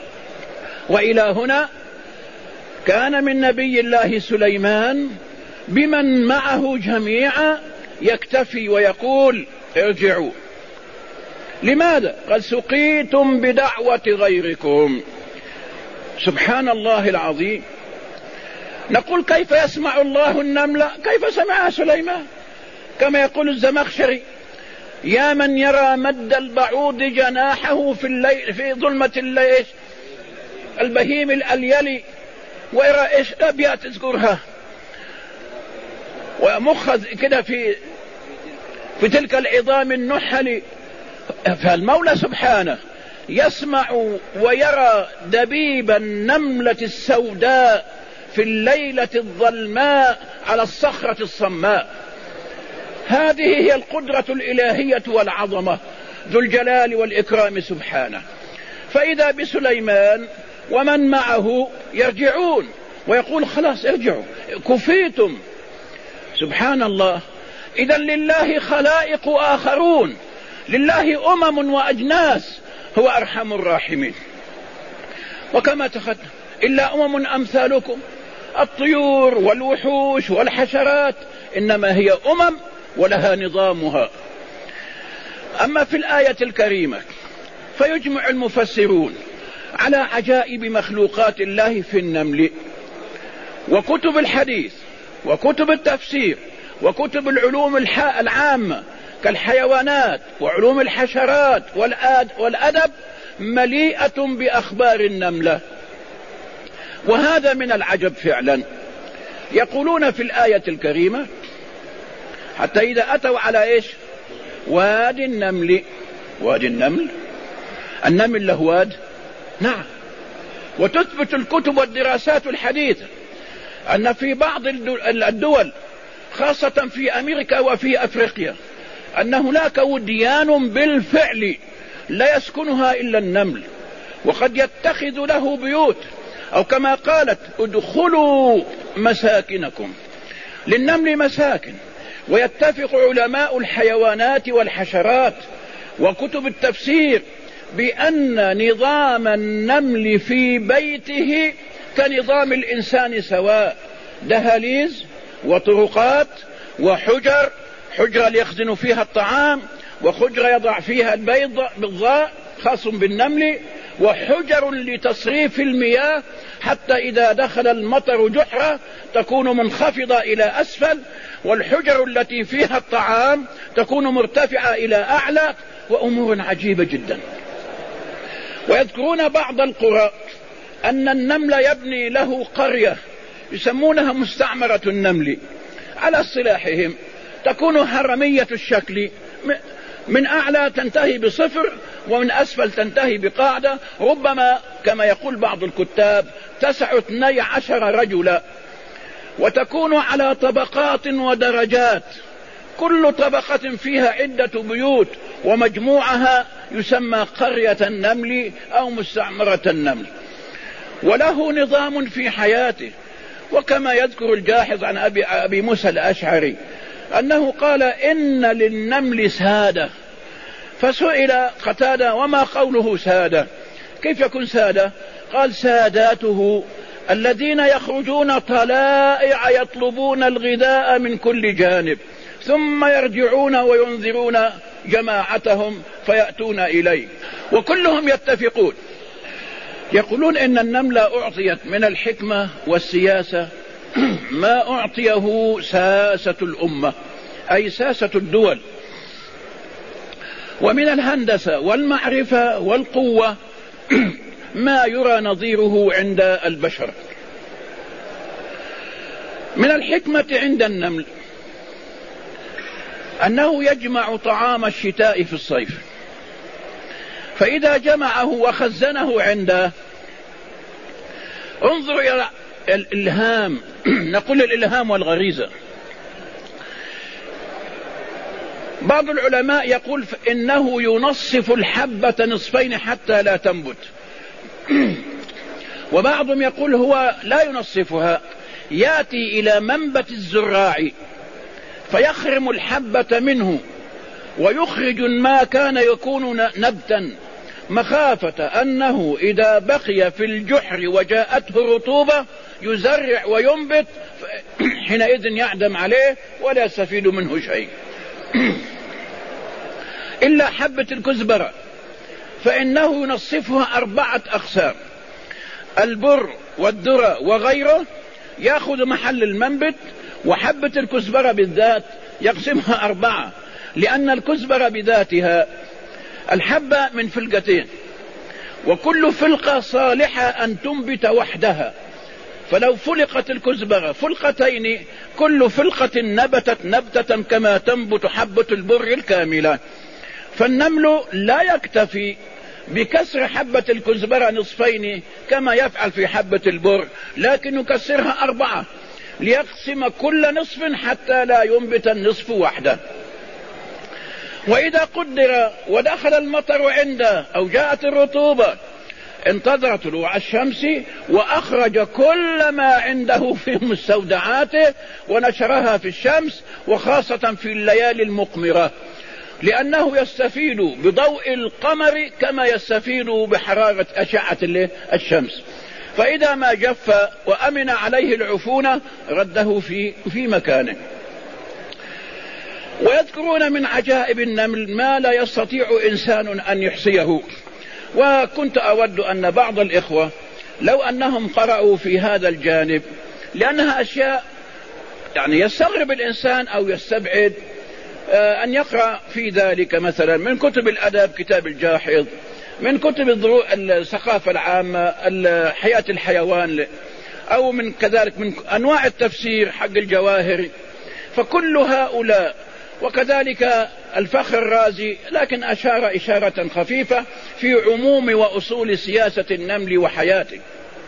وإلى هنا كان من نبي الله سليمان بمن معه جميعا يكتفي ويقول ارجعوا. لماذا؟ قد سقيتم بدعوة غيركم. سبحان الله العظيم. نقول كيف يسمع الله النملة؟ كيف سمعها سليمان؟ كما يقول الزمخشري يا من يرى مد البعوض جناحه في الليل في ظلمة الليل البهيم الأليلي، ويرى ايش أبيات تذكرها ومخذ كده في تلك العظام النحل. فالمولى سبحانه يسمع ويرى دبيب النملة السوداء في الليلة الظلماء على الصخرة الصماء. هذه هي القدرة الإلهية والعظمة ذو الجلال والإكرام سبحانه. فإذا بسليمان ومن معه يرجعون ويقول خلاص ارجعوا كفيتم. سبحان الله. إذا لله خلائق آخرون، لله أمم وأجناس، هو أرحم الراحمين. وكما تقدم إلا أمم أمثالكم، الطيور والوحوش والحشرات إنما هي أمم ولها نظامها. أما في الآية الكريمة فيجمع المفسرون على عجائب مخلوقات الله في النمل، وكتب الحديث وكتب التفسير وكتب العلوم العامة كالحيوانات وعلوم الحشرات والأدب مليئة بأخبار النملة. وهذا من العجب فعلا. يقولون في الآية الكريمة حتى إذا أتوا على إيش؟ وادي النمل. وادي النمل، النمل له واد؟ نعم. وتثبت الكتب والدراسات الحديثة أن في بعض الدول خاصة في أمريكا وفي أفريقيا أن هناك وديان بالفعل لا يسكنها إلا النمل، وقد يتخذ له بيوت، أو كما قالت ادخلوا مساكنكم، للنمل مساكن. ويتفق علماء الحيوانات والحشرات وكتب التفسير بأن نظام النمل في بيته كنظام الإنسان سواء، دهاليز وطرقات وحجر، حجرة ليخزن فيها الطعام، وحجرة يضع فيها البيضاء خاص بالنمل، وحجر لتصريف المياه حتى إذا دخل المطر جحرة تكون منخفضة إلى أسفل، والحجر التي فيها الطعام تكون مرتفعة إلى أعلى، وأمور عجيبة جدا. ويذكرون بعض القرى أن النمل يبني له قرية يسمونها مستعمرة النمل على اصطلاحهم، تكون هرمية الشكل، من أعلى تنتهي بصفر ومن أسفل تنتهي بقاعدة، ربما كما يقول بعض الكتاب تسع 12 رجلا، وتكون على طبقات ودرجات، كل طبقة فيها عدة بيوت، ومجموعها يسمى قرية النمل أو مستعمرة النمل. وله نظام في حياته. وكما يذكر الجاحظ عن أبي موسى الأشعري أنه قال إن للنمل سادة، فسئل قتادة وما قوله سادة؟ كيف يكون سادة؟ قال ساداته الذين يخرجون طلائع يطلبون الغذاء من كل جانب، ثم يرجعون وينذرون جماعتهم فيأتون إليه. وكلهم يتفقون يقولون إن النمل أعطيت من الحكمة والسياسة ما أعطيه ساسة الأمة، أي ساسة الدول، ومن الهندسة والمعرفة والقوة ما يرى نظيره عند البشر. من الحكمة عند النمل أنه يجمع طعام الشتاء في الصيف، فإذا جمعه وخزنه عنده، انظر إلى الإلهام، نقول الإلهام والغريزة. بعض العلماء يقول إنه ينصف الحبة نصفين حتى لا تنبت، وبعضهم يقول هو لا ينصفها، يأتي إلى منبت الزراع فيخرم الحبة منه ويخرج ما كان يكون نبتا، مخافة أنه إذا بقي في الجحر وجاءته رطوبة يزرع وينبت، حينئذ يعدم عليه ولا يستفيد منه شيء. إلا حبة الكزبرة فإنه ينصفها 4 أقسام، البر والذرة وغيره يأخذ محل المنبت، وحبة الكزبرة بالذات يقسمها 4، لأن الكزبرة بذاتها الحبة من فلقتين، وكل فلقة صالحة أن تنبت وحدها، فلو فلقت الكزبرة فلقتين كل فلقة نبتت نبتة كما تنبت حبة البر الكاملة. فالنمل لا يكتفي بكسر حبة الكزبرة نصفين كما يفعل في حبة البر، لكن يكسرها 4 ليقسم كل نصف حتى لا ينبت النصف وحده. وإذا قدر ودخل المطر عنده أو جاءت الرطوبة انتظر طلوع الشمس وأخرج كل ما عنده في مستودعاته ونشرها في الشمس، وخاصة في الليالي المقمرة، لأنه يستفيد بضوء القمر كما يستفيد بحرارة أشعة الشمس. فإذا ما جف وأمن عليه العفونة رده في مكانه. ويذكرون من عجائب النمل ما لا يستطيع إنسان أن يحصيه. وكنت أود أن بعض الإخوة لو أنهم قرأوا في هذا الجانب، لأنها أشياء يعني يستغرب الإنسان أو يستبعد أن يقرأ في ذلك، مثلا من كتب الأدب كتاب الجاحظ، من كتب الثقافة العامة حياة الحيوان، أو من كذلك من أنواع التفسير حق الجواهر، فكل هؤلاء، وكذلك الفخر الرازي، لكن أشار إشارة خفيفة في عموم وأصول سياسة النمل وحياته.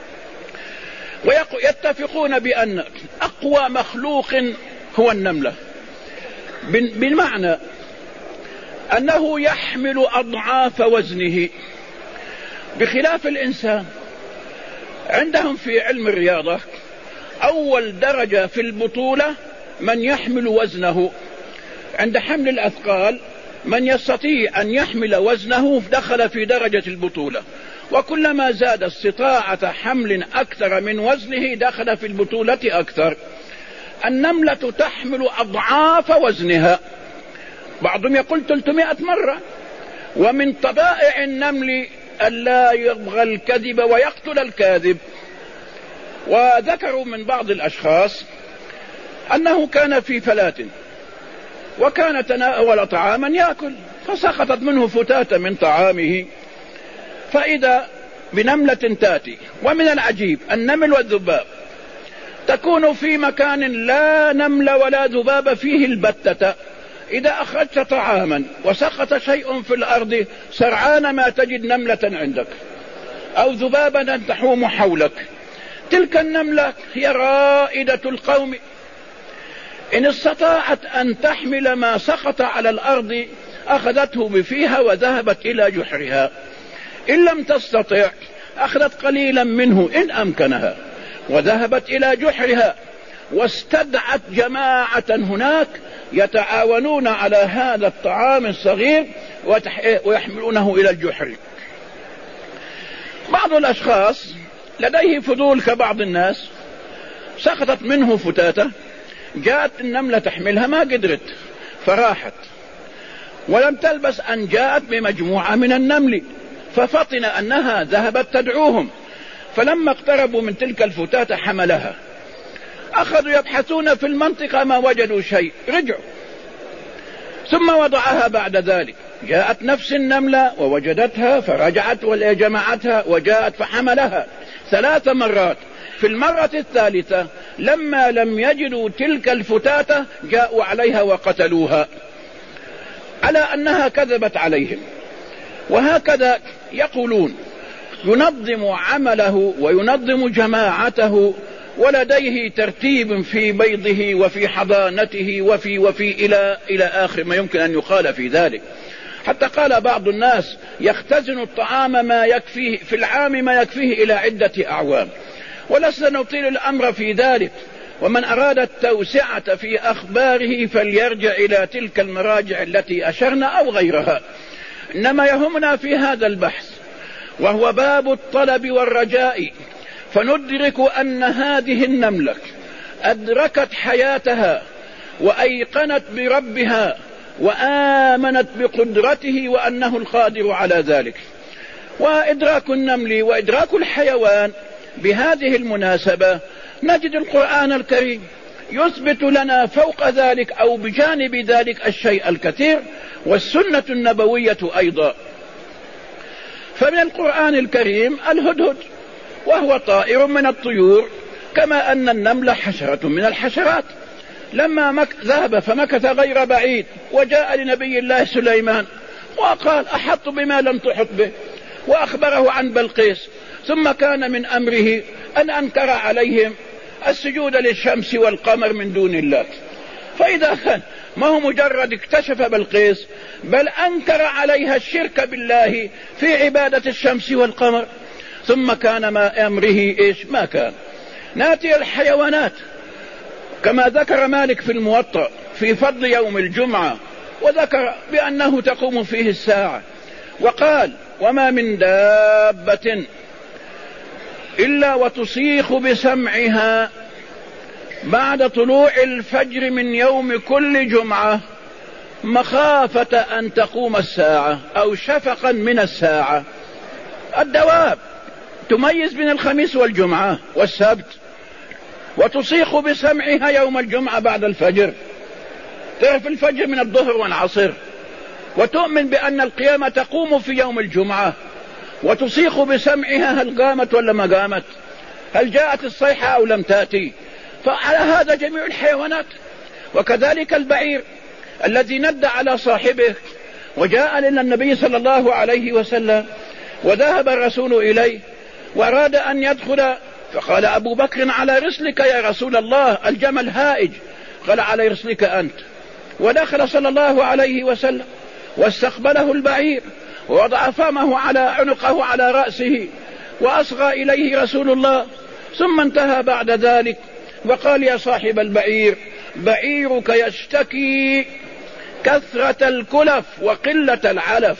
ويتفقون بأن أقوى مخلوق هو النملة، بالمعنى أنه يحمل أضعاف وزنه، بخلاف الإنسان. عندهم في علم الرياضة أول درجة في البطولة من يحمل وزنه. عند حمل الأثقال من يستطيع أن يحمل وزنه دخل في درجة البطولة، وكلما زاد استطاعة حمل أكثر من وزنه دخل في البطولة أكثر. النملة تحمل أضعاف وزنها، بعضهم يقول 300 مرة. ومن طبائع النمل ألا يبغى الكذب ويقتل الكاذب. وذكروا من بعض الأشخاص أنه كان في فلاة وكان تناول طعاما يأكل، فسقطت منه فتاة من طعامه، فإذا بنملة تأتي. ومن العجيب النمل والذباب تكون في مكان لا نمل ولا ذباب فيه البتة. إذا أخرجت طعاما وسقط شيء في الأرض سرعان ما تجد نملة عندك أو ذبابا تحوم حولك. تلك النملة هي رائدة القوم، إن استطاعت أن تحمل ما سقط على الأرض أخذته بفيها وذهبت إلى جحرها، إن لم تستطع أخذت قليلا منه إن أمكنها وذهبت إلى جحرها، واستدعت جماعة هناك يتعاونون على هذا الطعام الصغير ويحملونه إلى الجحر. بعض الأشخاص لديه فضول كبعض الناس، سقطت منه فتاة، جاءت النملة تحملها ما قدرت فراحت، ولم تلبس أن جاءت بمجموعة من النمل، ففطن أنها ذهبت تدعوهم، فلما اقتربوا من تلك الفتاة حملها. أخذوا يبحثون في المنطقة ما وجدوا شيء، رجعوا ثم وضعها بعد ذلك. جاءت نفس النملة ووجدتها فرجعت وجمعتها وجاءت فحملها 3 مرات. في المرة الثالثة لما لم يجدوا تلك الفتاة جاءوا عليها وقتلوها على أنها كذبت عليهم. وهكذا يقولون ينظم عمله وينظم جماعته، ولديه ترتيب في بيضه وفي حضانته وفي إلى آخر ما يمكن أن يقال في ذلك. حتى قال بعض الناس يختزن الطعام ما يكفيه في العام ما يكفيه إلى عدة أعوام. ولسنا نطيل الأمر في ذلك، ومن أراد التوسعة في أخباره فليرجع إلى تلك المراجع التي أشرنا أو غيرها. إنما يهمنا في هذا البحث وهو باب الطلب والرجاء، فندرك أن هذه النملة أدركت حياتها وأيقنت بربها وآمنت بقدرته وأنه القادر على ذلك. وإدراك النمل وإدراك الحيوان بهذه المناسبة نجد القرآن الكريم يثبت لنا فوق ذلك أو بجانب ذلك الشيء الكثير، والسنة النبوية أيضا. فمن القرآن الكريم الهدهد، وهو طائر من الطيور، كما أن النمل حشرة من الحشرات. لما ذهب فمكث غير بعيد وجاء لنبي الله سليمان وقال أحط بما لم تحط به، وأخبره عن بلقيس، ثم كان من أمره أن أنكر عليهم السجود للشمس والقمر من دون الله. فإذا كان ما هو مجرد اكتشف بلقيس، بل أنكر عليها الشرك بالله في عبادة الشمس والقمر، ثم كان ما أمره إيش؟ ما كان. ناتي الحيوانات، كما ذكر مالك في الموطأ في فضل يوم الجمعة، وذكر بأنه تقوم فيه الساعة، وقال: وما من دابة إلا وتصيخ بسمعها بعد طلوع الفجر من يوم كل جمعة مخافة أن تقوم الساعة أو شفقا من الساعة. الدواب تميز بين الخميس والجمعة والسبت، وتصيخ بسمعها يوم الجمعة بعد الفجر، تعرف الفجر من الظهر والعصر، وتؤمن بأن القيامة تقوم في يوم الجمعة، وتصيخ بسمعها. هل قامت ولا ما قامت؟ هل جاءت الصيحة أو لم تأتي؟ فعلى هذا جميع الحيوانات. وكذلك البعير الذي ندى على صاحبه وجاء لنا النبي صلى الله عليه وسلم، وذهب الرسول إليه وأراد أن يدخل، فقال أبو بكر: على رسلك يا رسول الله، الجمل هائج. قال: على رسلك أنت. ودخل صلى الله عليه وسلم واستقبله البعير، ووضع فمه على عنقه على رأسه، وأصغى إليه رسول الله، ثم انتهى بعد ذلك وقال: يا صاحب البعير، بعيرك يشتكي كثرة الكلف وقلة العلف.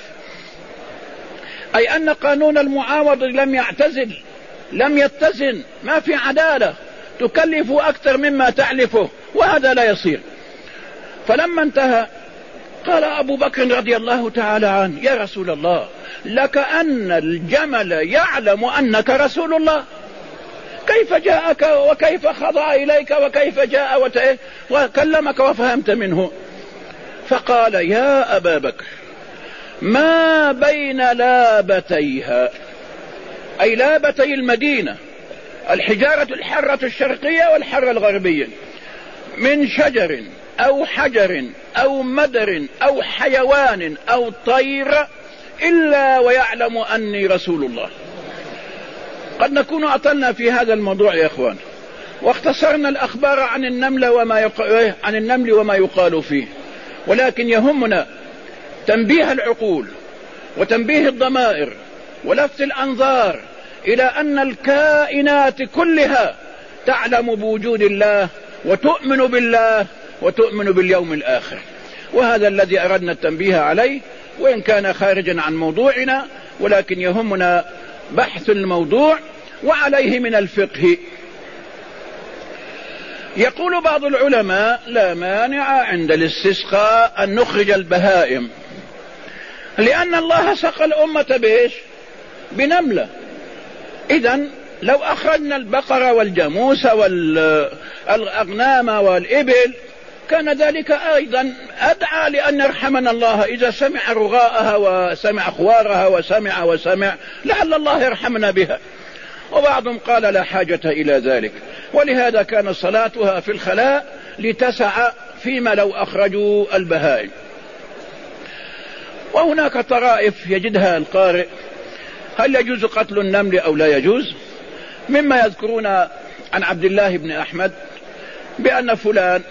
أي أن قانون المعاوض لم يتزن، ما في عدالة، تكلف أكثر مما تعلفه، وهذا لا يصير. فلما انتهى قال أبو بكر رضي الله تعالى عنه: يا رسول الله، لك أن الجمل يعلم أنك رسول الله، كيف جاءك وكيف خضع إليك وكيف جاء وكلمك وفهمت منه؟ فقال: يا أبا بكر، ما بين لابتيها، أي لابتي المدينة، الحجارة الحرة الشرقية والحرة الغربية، من شجر أو حجر أو مدر أو حيوان أو طير إلا ويعلم أني رسول الله. قد نكون أطلنا في هذا الموضوع يا إخوان، واختصرنا الأخبار عن النمل وما يقال فيه، ولكن يهمنا تنبيه العقول وتنبيه الضمائر ولفت الأنظار إلى أن الكائنات كلها تعلم بوجود الله وتؤمن بالله وتؤمن باليوم الآخر، وهذا الذي أردنا التنبيه عليه، وإن كان خارجا عن موضوعنا، ولكن يهمنا بحث الموضوع وعليه من الفقه. يقول بعض العلماء: لا مانع عند الاستسقاء أن نخرج البهائم، لأن الله سقى الأمة بإيش؟ بنملة. إذن لو أخرجنا البقرة والجاموس والأغنام والإبل كان ذلك أيضا أدعى لأن يرحمنا الله، إذا سمع رغاءها وسمع خوارها وسمع لعل الله يرحمنا بها. وبعضهم قال: لا حاجة إلى ذلك، ولهذا كان صلاتها في الخلاء لتسع فيما لو أخرجوا البهائم. وهناك طرائف يجدها القارئ: هل يجوز قتل النمل أو لا يجوز؟ مما يذكرون عن عبد الله بن أحمد بأن فلان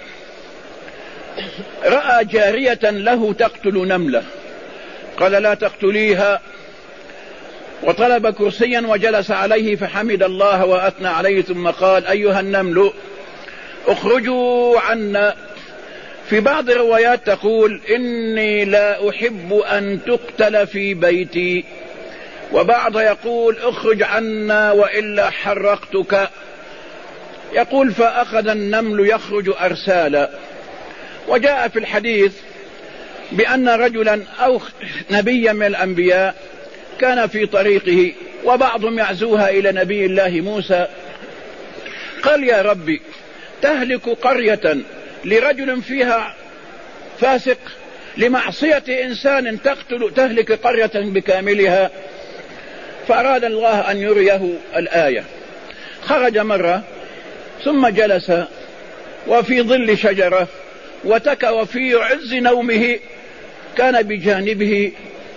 رأى جارية له تقتل نملة، قال: لا تقتليها، وطلب كرسيا وجلس عليه فحمد الله وأثنى عليه، ثم قال: أيها النمل اخرجوا عنا. في بعض الروايات تقول: إني لا أحب أن تقتل في بيتي، وبعض يقول: اخرج عنا وإلا حرقتك. يقول: فأخذ النمل يخرج أرسالا. وجاء في الحديث بأن رجلا أو نبيا من الأنبياء كان في طريقه، وبعضهم يعزوها إلى نبي الله موسى، قال: يا ربي، تهلك قرية لرجل فيها فاسق، لمعصية إنسان تهلك قرية بكاملها. فأراد الله أن يريه الآية، خرج مرة ثم جلس وفي ظل شجرة وتكى، وفي عز نومه كان بجانبه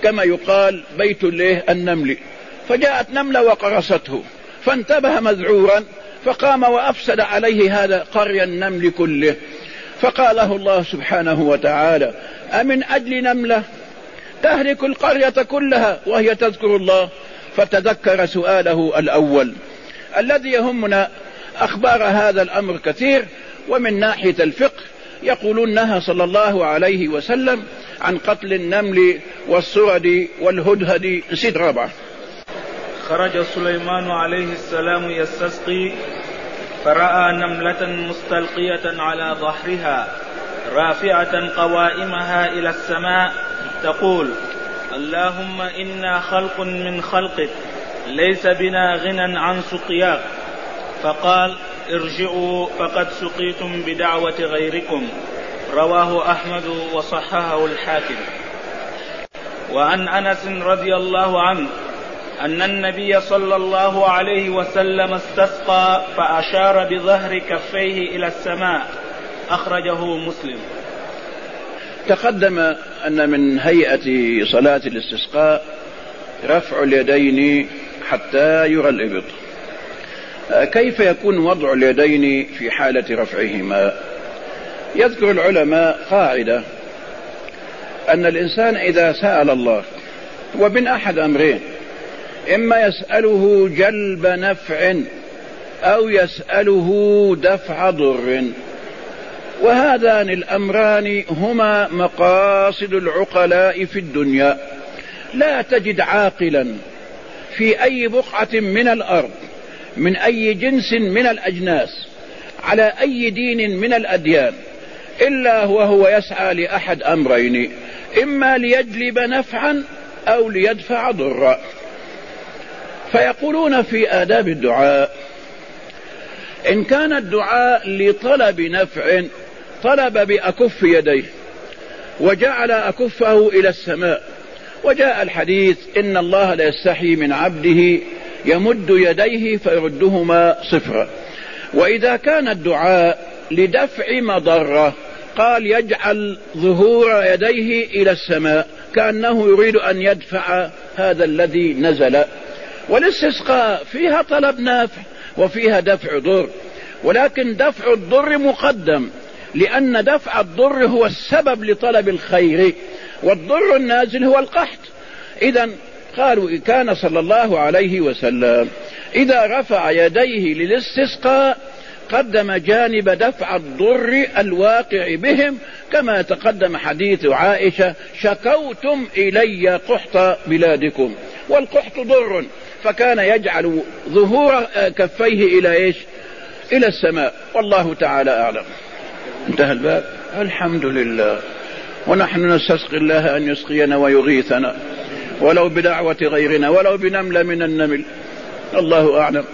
كما يقال بيت النمل، فجاءت نملة وقرصته فانتبه مذعورا فقام وأفسد عليه هذا قري النمل كله، فقاله الله سبحانه وتعالى: أمن أجل نملة تهلك القرية كلها وهي تذكر الله؟ فتذكر سؤاله الأول. الذي يهمنا أخبار هذا الأمر كثير، ومن ناحية الفقه يقولون نهى صلى الله عليه وسلم عن قتل النمل والسرد والهدهد. سيد رابعة. خرج سليمان عليه السلام يستسقي فرأى نملة مستلقية على ظهرها رافعة قوائمها إلى السماء تقول: اللهم إنا خلق من خلقك ليس بنا غنى عن سقياك. فقال: ارجعوا فقد سقيتم بدعوة غيركم. رواه أحمد وصححه الحاكم. وعن أنس رضي الله عنه أن النبي صلى الله عليه وسلم استسقى فأشار بظهر كفيه إلى السماء. أخرجه مسلم. تقدم أن من هيئة صلاة الاستسقاء رفع اليدين حتى يرى الإبط. كيف يكون وضع اليدين في حالة رفعهما؟ يذكر العلماء قاعدة أن الإنسان إذا سأل الله ومن أحد أمرين: إما يسأله جلب نفع أو يسأله دفع ضر، وهذان الأمران هما مقاصد العقلاء في الدنيا. لا تجد عاقلا في أي بقعة من الأرض من أي جنس من الأجناس على أي دين من الأديان إلا وهو يسعى لأحد أمرين: إما ليجلب نفعا أو ليدفع ضرا. فيقولون في آداب الدعاء: إن كان الدعاء لطلب نفع طلب بأكف يديه وجعل أكفه إلى السماء، وجاء الحديث: إن الله لا يستحي من عبده يمد يديه فيردهما صفرا. وإذا كان الدعاء لدفع مضرة قال: يجعل ظهور يديه إلى السماء كأنه يريد أن يدفع هذا الذي نزل. والاستسقاء فيها طلب نافع وفيها دفع ضر، ولكن دفع الضر مقدم، لأن دفع الضر هو السبب لطلب الخير، والضر النازل هو القحط. إذن قالوا: كان صلى الله عليه وسلم إذا رفع يديه للاستسقاء قدم جانب دفع الضر الواقع بهم، كما تقدم حديث عائشة: شكوتم إلي قحط بلادكم، والقحط ضر، فكان يجعل ظهور كفيه إلى إيش؟ إلى السماء. والله تعالى أعلم. انتهى الباب. الحمد لله. ونحن نستسقي الله أن يسقينا ويغيثنا، ولو بدعوة غيرنا ولو بنملة من النمل. الله أعلم.